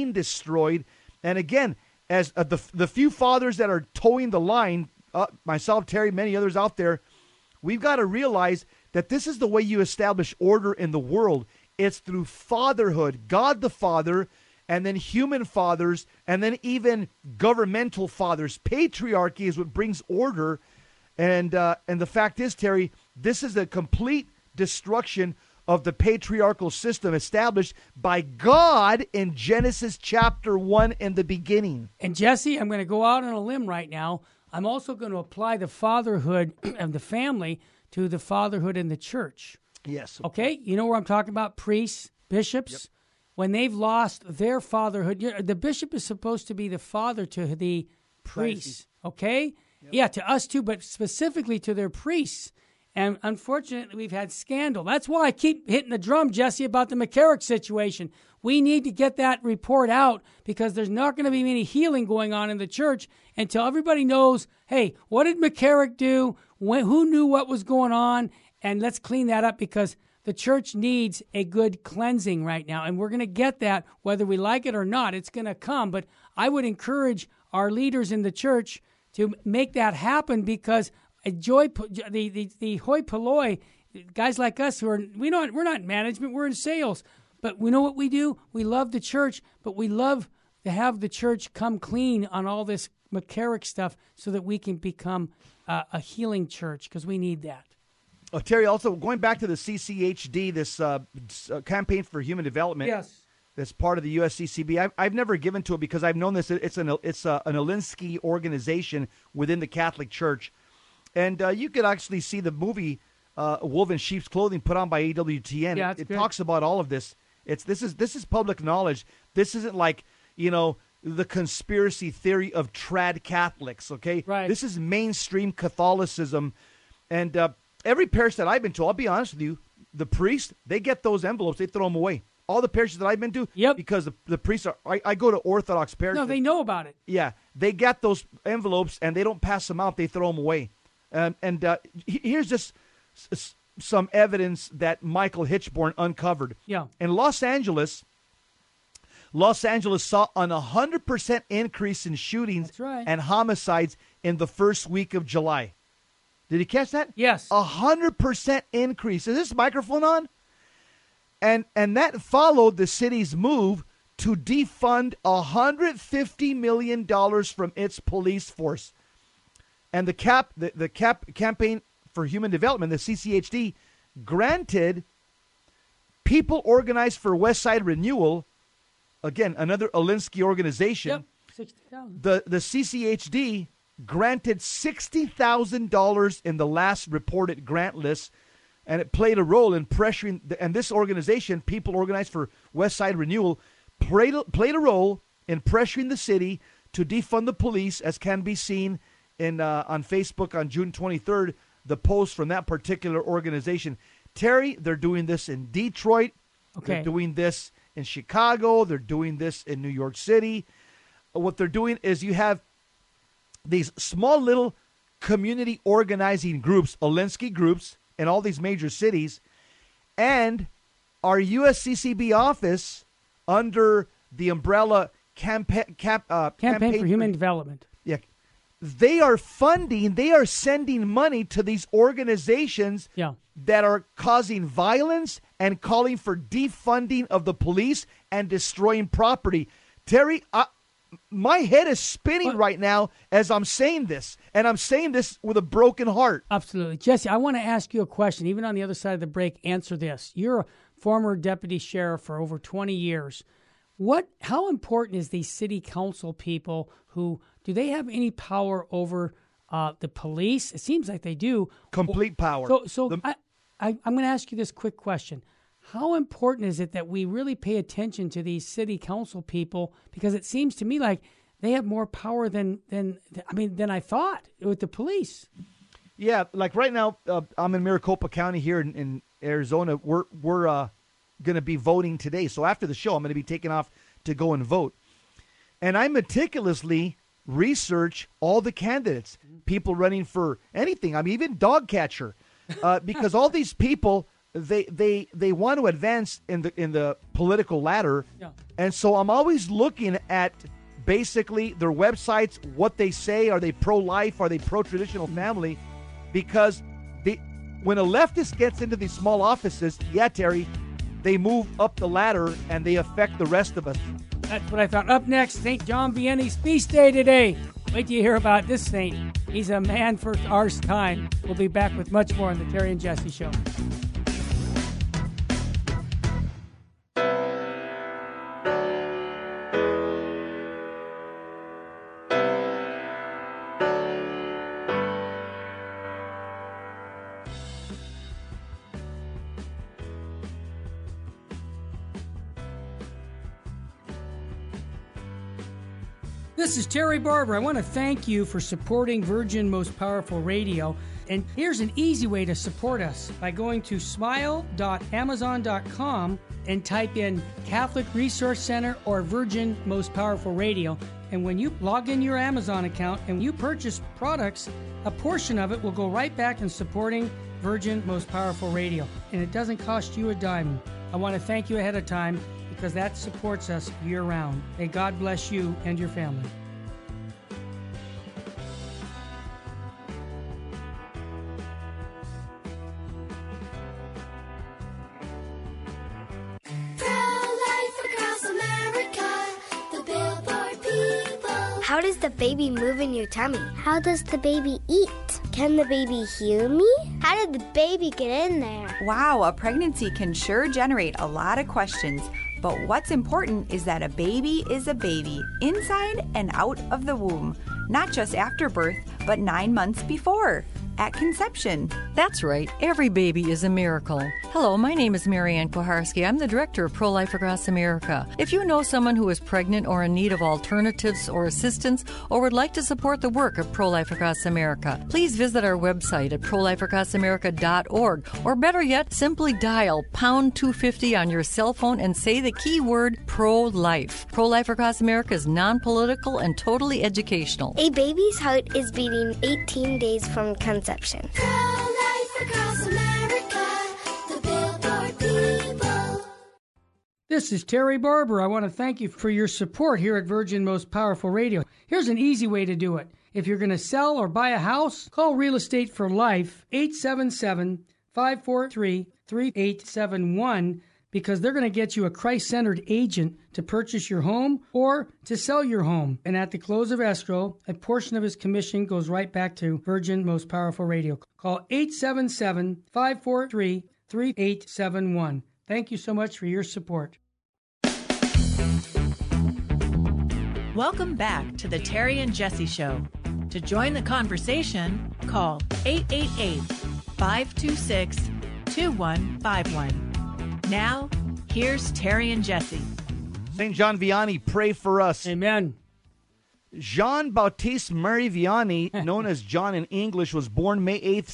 Speaker 2: And again, as the few fathers that are towing the line, myself, Terry, many others out there, we've got to realize that this is the way you establish order in the world. It's through fatherhood, God the Father, and then human fathers, and then even governmental fathers. Patriarchy is what brings order. And the fact is, Terry, this is a complete destruction of the patriarchal system established by God in Genesis chapter 1 in the beginning.
Speaker 3: And Jesse, I'm going to go out on a limb right now. I'm also going to apply the fatherhood of the family to the fatherhood in the church.
Speaker 2: Yes.
Speaker 3: Okay? You know where I'm talking about? Priests, bishops. Yep. When they've lost their fatherhood, the bishop is supposed to be the father to the priests. Okay? Yep. Yeah, to us too, but specifically to their priests. And unfortunately, we've had scandal. That's why I keep hitting the drum, Jesse, about the McCarrick situation. We need to get that report out because there's not going to be any healing going on in the church until everybody knows, hey, what did McCarrick do? Who knew what was going on? And let's clean that up because the church needs a good cleansing right now. And we're going to get that whether we like it or not. It's going to come. But I would encourage our leaders in the church to make that happen because the hoi polloi, guys like us we're not in management, we're in sales. But we know what we do? We love the church, but we love to have the church come clean on all this McCarrick stuff so that we can become a healing church because we need that.
Speaker 2: Oh, Terry, also going back to the CCHD, this Campaign for Human Development.
Speaker 3: Yes.
Speaker 2: That's part of the USCCB. I've never given to it because I've known this. It's an Alinsky organization within the Catholic Church. And you could actually see the movie Wolf in Sheep's Clothing put on by AWTN.
Speaker 3: Yeah,
Speaker 2: it talks about all of this. This is public knowledge. This isn't like, the conspiracy theory of trad Catholics, okay?
Speaker 3: Right.
Speaker 2: This is mainstream Catholicism. And every parish that I've been to, I'll be honest with you, the priests, they get those envelopes, they throw them away. All the parishes that I've been to, because the priests are, I go to Orthodox parishes.
Speaker 3: No, they know about it.
Speaker 2: Yeah, they get those envelopes and they don't pass them out, they throw them away. Here's just some evidence that Michael Hitchborn uncovered.
Speaker 3: Yeah.
Speaker 2: In Los Angeles saw an 100% increase in shootings and homicides in the first week of July. Did you catch that?
Speaker 3: Yes.
Speaker 2: 100% increase. Is this microphone on? And that followed the city's move to defund $150 million from its police force. And the Campaign for Human Development, the CCHD, granted People Organized for West Side Renewal, again, another Alinsky organization,
Speaker 3: $60,000.
Speaker 2: the CCHD granted $60,000 in the last reported grant list, and it played a role in pressuring, and this organization, People Organized for West Side Renewal, played a role in pressuring the city to defund the police, as can be seen on Facebook on June 23rd, the post from that particular organization. Terry, they're doing this in Detroit.
Speaker 3: Okay.
Speaker 2: They're doing this in Chicago. They're doing this in New York City. What they're doing is you have these small little community organizing groups, Alinsky groups, in all these major cities, and our USCCB office under the umbrella Campaign
Speaker 3: for Human Development.
Speaker 2: Yeah, they are sending money to these organizations that are causing violence and calling for defunding of the police and destroying property. Terry, my head is spinning right now as I'm saying this, and I'm saying this with a broken heart.
Speaker 3: Absolutely. Jesse, I want to ask you a question. Even on the other side of the break, answer this. You're a former deputy sheriff for over 20 years. How important is these city council people do they have any power over the police? It seems like they do.
Speaker 2: Complete power.
Speaker 3: I'm going to ask you this quick question. How important is it that we really pay attention to these city council people? Because it seems to me like they have more power than I thought with the police.
Speaker 2: Yeah, like right now, I'm in Maricopa County here in Arizona. We're going to be voting today. So after the show, I'm going to be taking off to go and vote. And I meticulously research all the candidates, people running for anything. I mean, even dog catcher, because all these people, they want to advance in the political ladder.
Speaker 3: Yeah.
Speaker 2: And so I'm always looking at basically their websites, what they say. Are they pro-life? Are they pro-traditional family? Because when a leftist gets into these small offices, Terry, they move up the ladder and they affect the rest of us.
Speaker 3: That's what I thought. Up next, St. John Vianney's feast day today. Wait till you hear about this saint. He's a man for our time. We'll be back with much more on the Terry and Jesse Show. This is Terry Barber. I want to thank you for supporting Virgin Most Powerful Radio. And here's an easy way to support us by going to smile.amazon.com and type in Catholic Resource Center or Virgin Most Powerful Radio. And when you log in your Amazon account and you purchase products, a portion of it will go right back in supporting Virgin Most Powerful Radio. And it doesn't cost you a dime. I want to thank you ahead of time, because that supports us year-round. May God bless you and your family.
Speaker 7: How does the baby move in your tummy? How does the baby eat? Can the baby hear me? How did the baby get in there?
Speaker 8: Wow, a pregnancy can sure generate a lot of questions. But what's important is that a baby is a baby, inside and out of the womb. Not just after birth, but 9 months before. at conception.
Speaker 9: That's right. Every baby is a miracle. Hello, my name is Marianne Koharski. I'm the director of Pro-Life Across America. If you know someone who is pregnant or in need of alternatives or assistance or would like to support the work of Pro-Life Across America, please visit our website at prolifeacrossamerica.org, or better yet, simply dial pound 250 on your cell phone and say the keyword pro-life. Pro-Life Across America is non-political and totally educational.
Speaker 7: A baby's heart is beating 18 days from conception.
Speaker 10: Pro-Life Across America, the Billboard people.
Speaker 3: This is Terry Barber. I want to thank you for your support here at Virgin Most Powerful Radio. Here's an easy way to do it. If you're going to sell or buy a house, call Real Estate for Life, 877-543-3871, because they're going to get you a Christ-centered agent to purchase your home or to sell your home. And at the close of escrow, a portion of his commission goes right back to Virgin Most Powerful Radio. Call 877-543-3871. Thank you so much for your support.
Speaker 5: Welcome back to the Terry and Jesse Show. To join the conversation, call 888-526-2151. Now, here's Terry and Jesse.
Speaker 2: St. John Vianney, pray for us.
Speaker 3: Amen.
Speaker 2: Jean-Baptiste Marie Vianney, known as John in English, was born May 8th,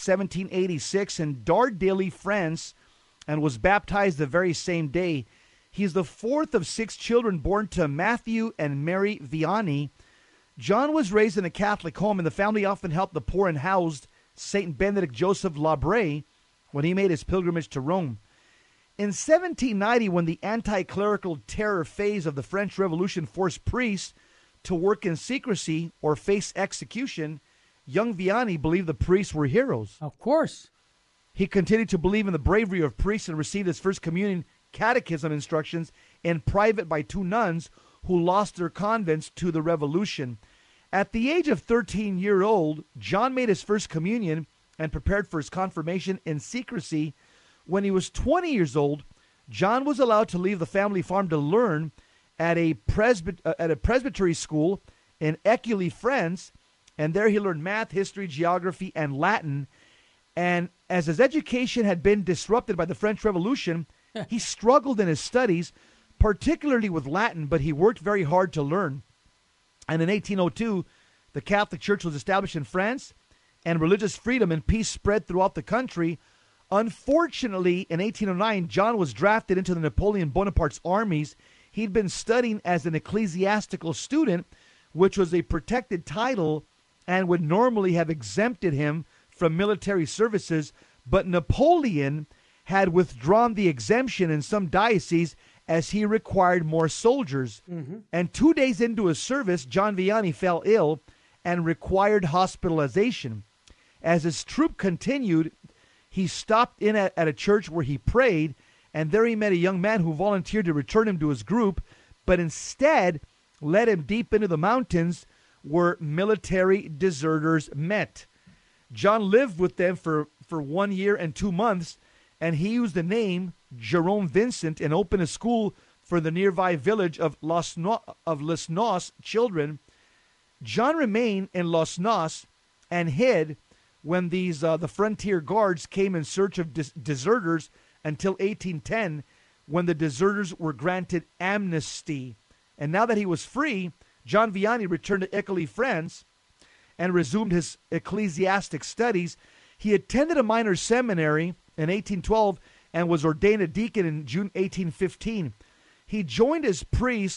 Speaker 2: 1786 in Dardilly, France, and was baptized the very same day. He's the fourth of 6 children born to Matthew and Mary Vianney. John was raised in a Catholic home, and the family often helped the poor and housed St. Benedict Joseph Labre when he made his pilgrimage to Rome. In 1790, when the anti-clerical terror phase of the French Revolution forced priests to work in secrecy or face execution, young Vianney believed the priests were heroes.
Speaker 3: Of course.
Speaker 2: He continued to believe in the bravery of priests and received his first communion catechism instructions in private by 2 nuns who lost their convents to the revolution. At the age of 13-year-old, John made his first communion and prepared for his confirmation in secrecy. When he was 20 years old, John was allowed to leave the family farm to learn at a presbytery school in Écully, France, and there he learned math, history, geography, and Latin. And as his education had been disrupted by the French Revolution, he struggled in his studies, particularly with Latin, but he worked very hard to learn. And in 1802, the Catholic Church was established in France, and religious freedom and peace spread throughout the country. Unfortunately, in 1809, John was drafted into the Napoleon Bonaparte's armies. He'd been studying as an ecclesiastical student, which was a protected title and would normally have exempted him from military services, but Napoleon had withdrawn the exemption in some dioceses as he required more soldiers. And 2 days into his service, John Vianney fell ill and required hospitalization. As his troop continued, he stopped in at a church where he prayed, and there he met a young man who volunteered to return him to his group, but instead led him deep into the mountains where military deserters met. John lived with them for 1 year and 2 months, and he used the name Jerome Vincent and opened a school for the nearby village of Les Noces children. John remained in Les Noces and hid when the frontier guards came in search of deserters until 1810, when the deserters were granted amnesty. And now that he was free, John Vianney returned to Écully, France, and resumed his ecclesiastic studies. He attended a minor seminary in 1812 and was ordained a deacon in June 1815. He joined as priest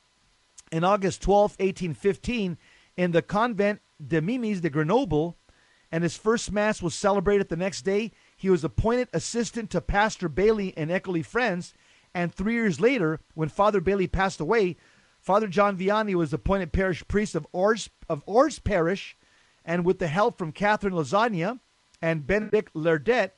Speaker 2: in August 12, 1815, in the Convent de Mimes de Grenoble, and his first Mass was celebrated the next day. He was appointed assistant to Pastor Bailey in Écully, France, and 3 years later, when Father Bailey passed away, Father John Vianney was appointed parish priest of Ars Parish, and with the help from Catherine Lasagna and Benedict Lerdet,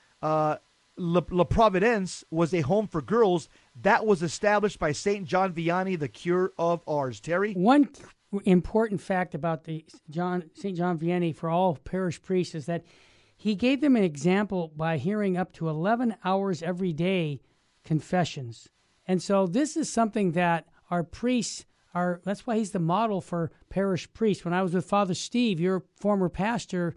Speaker 2: La Providence was a home for girls that was established by St. John Vianney, the cure of Ars. Terry?
Speaker 3: One important fact about the St. John Vianney for all parish priests is that he gave them an example by hearing up to 11 hours every day confessions. And so this is something that our priests that's why he's the model for parish priests. When I was with Father Steve, your former pastor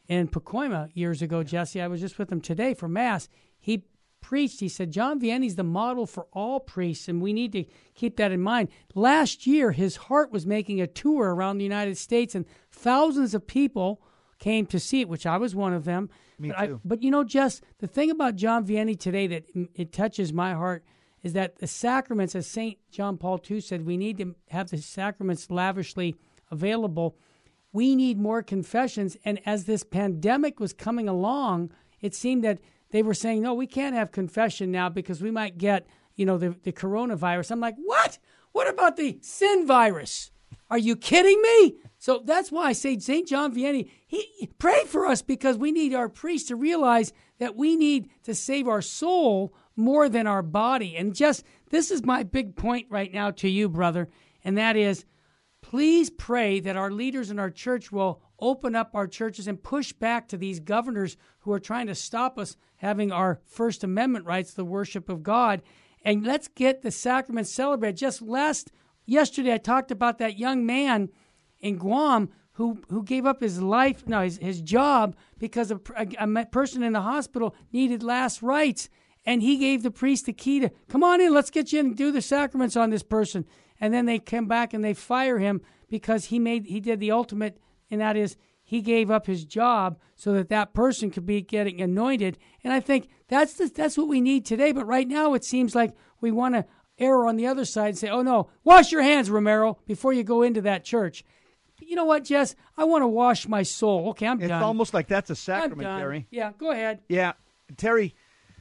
Speaker 3: in Pacoima years ago, Jesse. I was just with him today for Mass. He preached, he said, John Vianney's the model for all priests, and we need to keep that in mind. Last year, his heart was making a tour around the United States, and thousands of people came to see it, which I was one of them.
Speaker 2: Me too.
Speaker 3: But you know, Jess, the thing about John Vianney today that it touches my heart is that the sacraments, as St. John Paul II said, we need to have the sacraments lavishly available. We need more confessions. And as this pandemic was coming along, it seemed that they were saying, no, we can't have confession now because we might get, the coronavirus. I'm like, what? What about the sin virus? Are you kidding me? So that's why I say St. John Vianney, he prayed for us because we need our priests to realize that we need to save our soul more than our body. And just, this is my big point right now to you, brother, and that is, please pray that our leaders in our church will open up our churches and push back to these governors who are trying to stop us having our First Amendment rights, the worship of God. And let's get the sacraments celebrated. Yesterday I talked about that young man in Guam who gave up his life, his job, because a person in the hospital needed last rites. And he gave the priest the key to, come on in, let's get you in and do the sacraments on this person. And then they come back and they fire him because he did the ultimate, and that is he gave up his job so that person could be getting anointed. And I think that's what we need today. But right now it seems like we want to err on the other side and say, oh no, wash your hands, Romero, before you go into that church. But you know what, Jess? I want to wash my soul. Okay, I'm done.
Speaker 2: It's almost like that's a sacrament,
Speaker 3: I'm done.
Speaker 2: Terry.
Speaker 3: Yeah, go ahead.
Speaker 2: Yeah, Terry,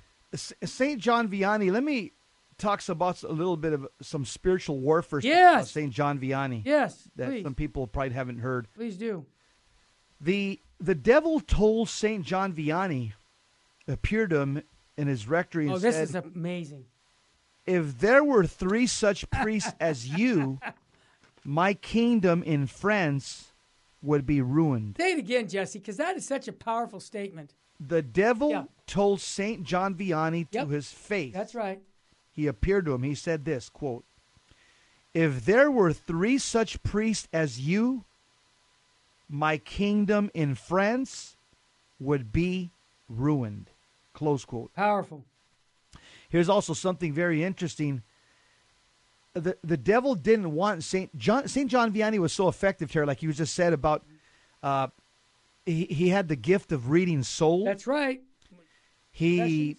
Speaker 2: St. John Vianney, let me talk about a little bit of some spiritual warfare about St. John Vianney.
Speaker 3: Yes,
Speaker 2: that
Speaker 3: please.
Speaker 2: Some people probably haven't heard.
Speaker 3: Please do.
Speaker 2: The devil told St. John Vianney, appeared to him in his rectory and
Speaker 3: this
Speaker 2: said,
Speaker 3: is amazing.
Speaker 2: if there were 3 such priests as you, my kingdom in France would be ruined.
Speaker 3: Say it again, Jesse, because that is such a powerful statement.
Speaker 2: The devil told St. John Vianney to his face.
Speaker 3: That's right.
Speaker 2: He appeared to him. He said this, quote, if there were 3 such priests as you, my kingdom in France would be ruined. Close quote.
Speaker 3: Powerful.
Speaker 2: Here's also something very interesting. The devil didn't want St. John Vianney was so effective here, like you just said about he had the gift of reading souls.
Speaker 3: That's right.
Speaker 2: He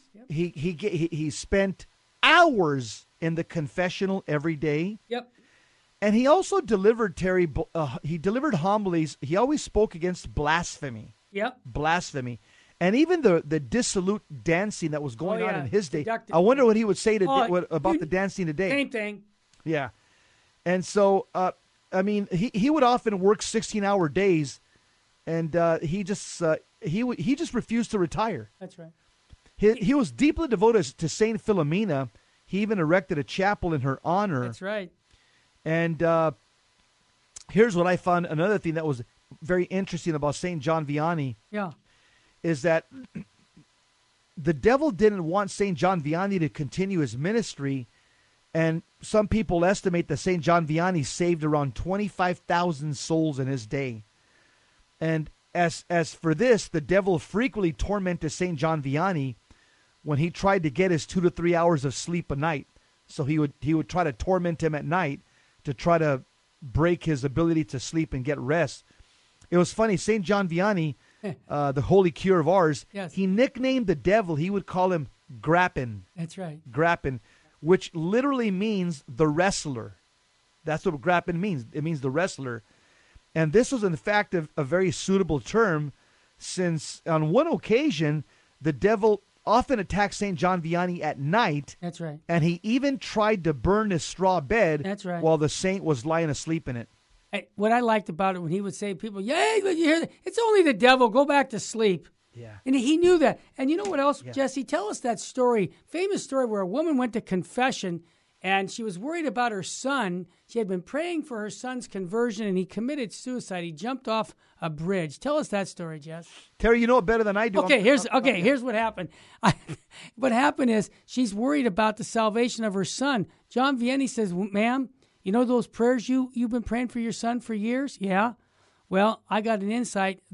Speaker 2: spent hours in the confessional every day.
Speaker 3: Yep.
Speaker 2: And he also delivered, Terry, he delivered homilies. He always spoke against blasphemy.
Speaker 3: Yep.
Speaker 2: Blasphemy. And even the dissolute dancing that was going on in his day.
Speaker 3: Seductive.
Speaker 2: I wonder what he would say about the dancing today.
Speaker 3: Same thing.
Speaker 2: Yeah. And so, he would often work 16-hour days, and he just refused to retire.
Speaker 3: That's right.
Speaker 2: He was deeply devoted to Saint Philomena. He even erected a chapel in her honor.
Speaker 3: That's right.
Speaker 2: And here's what I found. Another thing that was very interesting about St. John Vianney is that the devil didn't want St. John Vianney to continue his ministry. And some people estimate that St. John Vianney saved around 25,000 souls in his day. And as for this, the devil frequently tormented St. John Vianney when he tried to get his 2 to 3 hours of sleep a night. So he would try to torment him at night to try to break his ability to sleep and get rest. It was funny. St. John Vianney, the holy cure of ours, he nicknamed the devil, he would call him Grappin.
Speaker 3: That's right.
Speaker 2: Grappin, which literally means the wrestler. That's what Grappin means. It means the wrestler. And this was, in fact, a very suitable term, since on one occasion, the devil often attacked St. John Vianney at night.
Speaker 3: That's right.
Speaker 2: And he even tried to burn his straw bed.
Speaker 3: That's right.
Speaker 2: While the saint was lying asleep in it.
Speaker 3: Hey, what I liked about it when he would say to people, "Yay, you hear that? It's only the devil. Go back to sleep."
Speaker 2: Yeah.
Speaker 3: And he knew that. And you know what else, Jesse? Tell us that story, famous story where a woman went to confession and she was worried about her son. She had been praying for her son's conversion and he committed suicide. He jumped off a bridge. Tell us that story, Jess.
Speaker 2: Terry, you know it better than I do.
Speaker 3: Okay, here's what happened. What happened is she's worried about the salvation of her son. John Vianney says, ma'am, you know those prayers you've been praying for your son for years? Yeah. Well, I got an insight that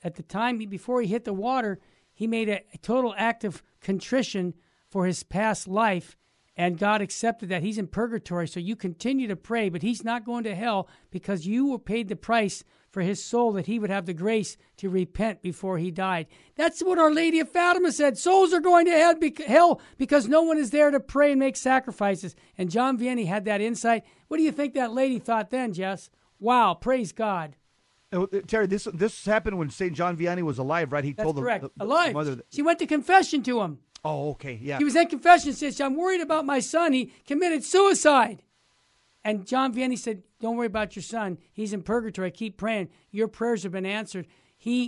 Speaker 3: at the time, before he hit the water, he made a total act of contrition for his past life, and God accepted that. He's in purgatory, so you continue to pray, but he's not going to hell because you were paid the price for his soul, that he would have the grace to repent before he died. That's what Our Lady of Fatima said. Souls are going to hell because no one is there to pray and make sacrifices. And John Vianney had that insight. What do you think that lady thought then, Jess? Wow, praise God.
Speaker 2: Terry, this happened when St. John Vianney was alive, right? He
Speaker 3: That's
Speaker 2: told
Speaker 3: correct.
Speaker 2: the
Speaker 3: Alive.
Speaker 2: mother.
Speaker 3: She went to confession to him.
Speaker 2: Oh, okay, yeah.
Speaker 3: He was in confession and says, I'm worried about my son. He committed suicide. And John Vianney said, don't worry about your son. He's in purgatory. Keep praying. Your prayers have been answered. He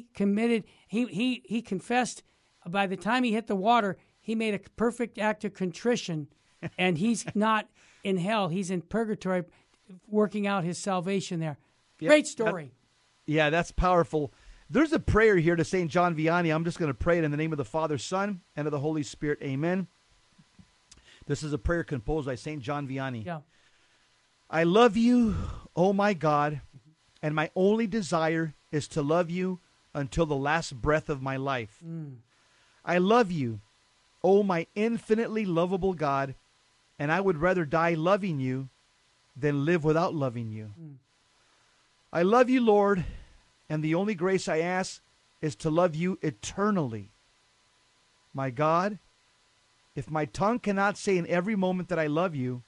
Speaker 3: confessed. By the time he hit the water, he made a perfect act of contrition. And he's not in hell. He's in purgatory working out his salvation there.
Speaker 2: Yep.
Speaker 3: Great story.
Speaker 2: That's powerful. There's a prayer here to St. John Vianney. I'm just going to pray it in the name of the Father, Son, and of the Holy Spirit. Amen. This is a prayer composed by St. John Vianney.
Speaker 3: Yeah.
Speaker 2: I love you, oh my God, and my only desire is to love you until the last breath of my life. I love you, oh my infinitely lovable God, and I would rather die loving you than live without loving you. I love you, Lord, and the only grace I ask is to love you eternally. My God, if my tongue cannot say in every moment that I love you,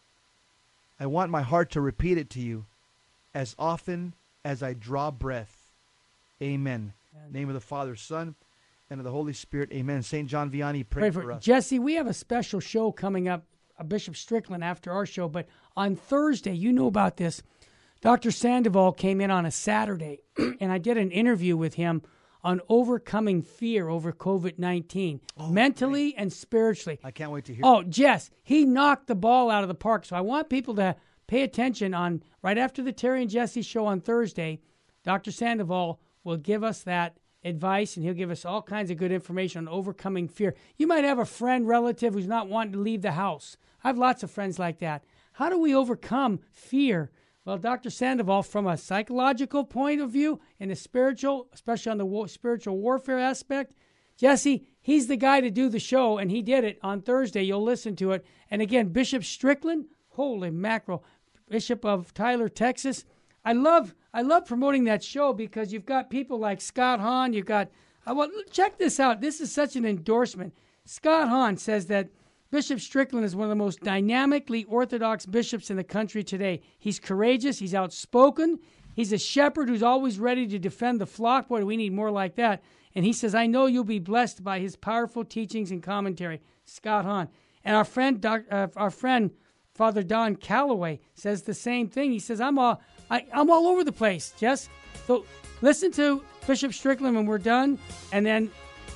Speaker 2: I want my heart to repeat it to you as often as I draw breath. Amen. Name of the Father, Son, and of the Holy Spirit. Amen. St. John Vianney, pray for us.
Speaker 3: Jesse, we have a special show coming up, Bishop Strickland, after our show. But on Thursday, you know about this, Dr. Sandoval came in on a Saturday, and I did an interview with him on overcoming fear over COVID-19, mentally and spiritually.
Speaker 2: I can't wait to hear.
Speaker 3: Oh, Jess, he knocked the ball out of the park. So I want people to pay attention on right after the Terry and Jesse show on Thursday. Dr. Sandoval will give us that advice, and he'll give us all kinds of good information on overcoming fear. You might have a friend, relative who's not wanting to leave the house. I have lots of friends like that. How do we overcome fear? Well, Dr. Sandoval, from a psychological point of view and a spiritual, especially on the spiritual warfare aspect, Jesse, he's the guy to do the show, and he did it on Thursday. You'll listen to it. And again, Bishop Strickland, holy mackerel, Bishop of Tyler, Texas. I love promoting that show because you've got people like Scott Hahn. You've got, check this out. This is such an endorsement. Scott Hahn says that Bishop Strickland is one of the most dynamically orthodox bishops in the country today. He's courageous. He's outspoken. He's a shepherd who's always ready to defend the flock. Boy, we need more like that. And he says, I know you'll be blessed by his powerful teachings and commentary. Scott Hahn. And our friend Father Don Calloway says the same thing. He says, I'm all over the place, Jess. So listen to Bishop Strickland when we're done, and then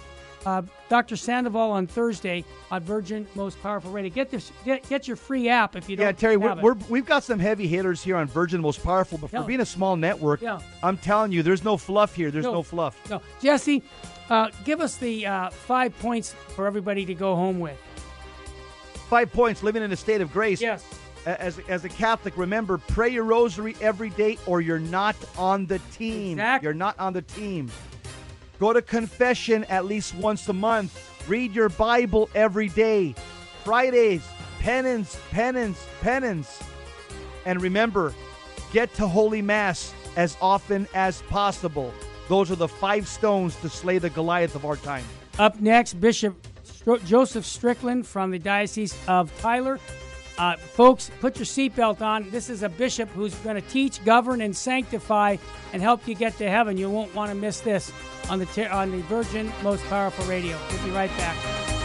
Speaker 3: Dr. Sandoval on Thursday on Virgin Most Powerful Radio. Get your free app if you don't.
Speaker 2: Yeah, Terry,
Speaker 3: have it.
Speaker 2: we've got some heavy hitters here on Virgin Most Powerful, but for being a small network, I'm telling you, there's no fluff here. There's no fluff.
Speaker 3: No, Jesse, give us the 5 points for everybody to go home with.
Speaker 2: 5 points, living in a state of grace.
Speaker 3: Yes.
Speaker 2: As a Catholic, remember, pray your rosary every day or you're not on the team.
Speaker 3: Exactly.
Speaker 2: You're not on the team. Go to confession at least once a month. Read your Bible every day. Fridays, penance. And remember, get to Holy Mass as often as possible. Those are the 5 stones to slay the Goliath of our time.
Speaker 3: Up next, Bishop Joseph Strickland from the Diocese of Tyler. Folks, put your seatbelt on. This is a bishop who's going to teach, govern, and sanctify and help you get to heaven. You won't want to miss this on the Virgin Most Powerful Radio. We'll be right back.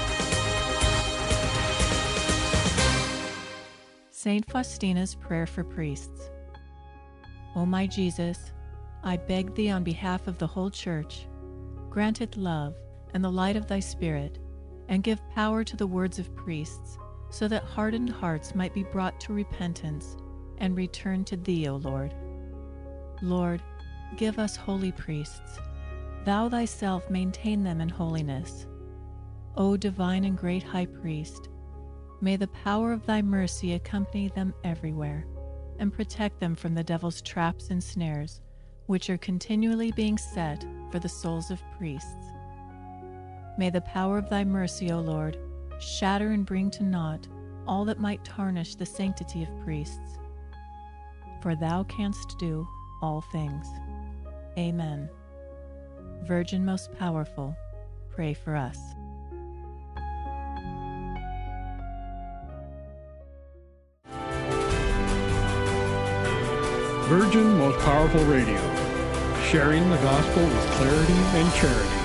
Speaker 5: Saint Faustina's Prayer for Priests. O my Jesus, I beg thee on behalf of the whole Church, grant it love and the light of thy Spirit, and give power to the words of priests, so that hardened hearts might be brought to repentance and return to thee, O Lord. Lord, give us holy priests. Thou thyself maintain them in holiness. O divine and great High Priest, may the power of thy mercy accompany them everywhere and protect them from the devil's traps and snares, which are continually being set for the souls of priests. May the power of thy mercy, O Lord, shatter and bring to naught all that might tarnish the sanctity of priests. For thou canst do all things. Amen. Virgin most powerful, pray for us.
Speaker 11: Virgin Most Powerful Radio, sharing the gospel with clarity and charity.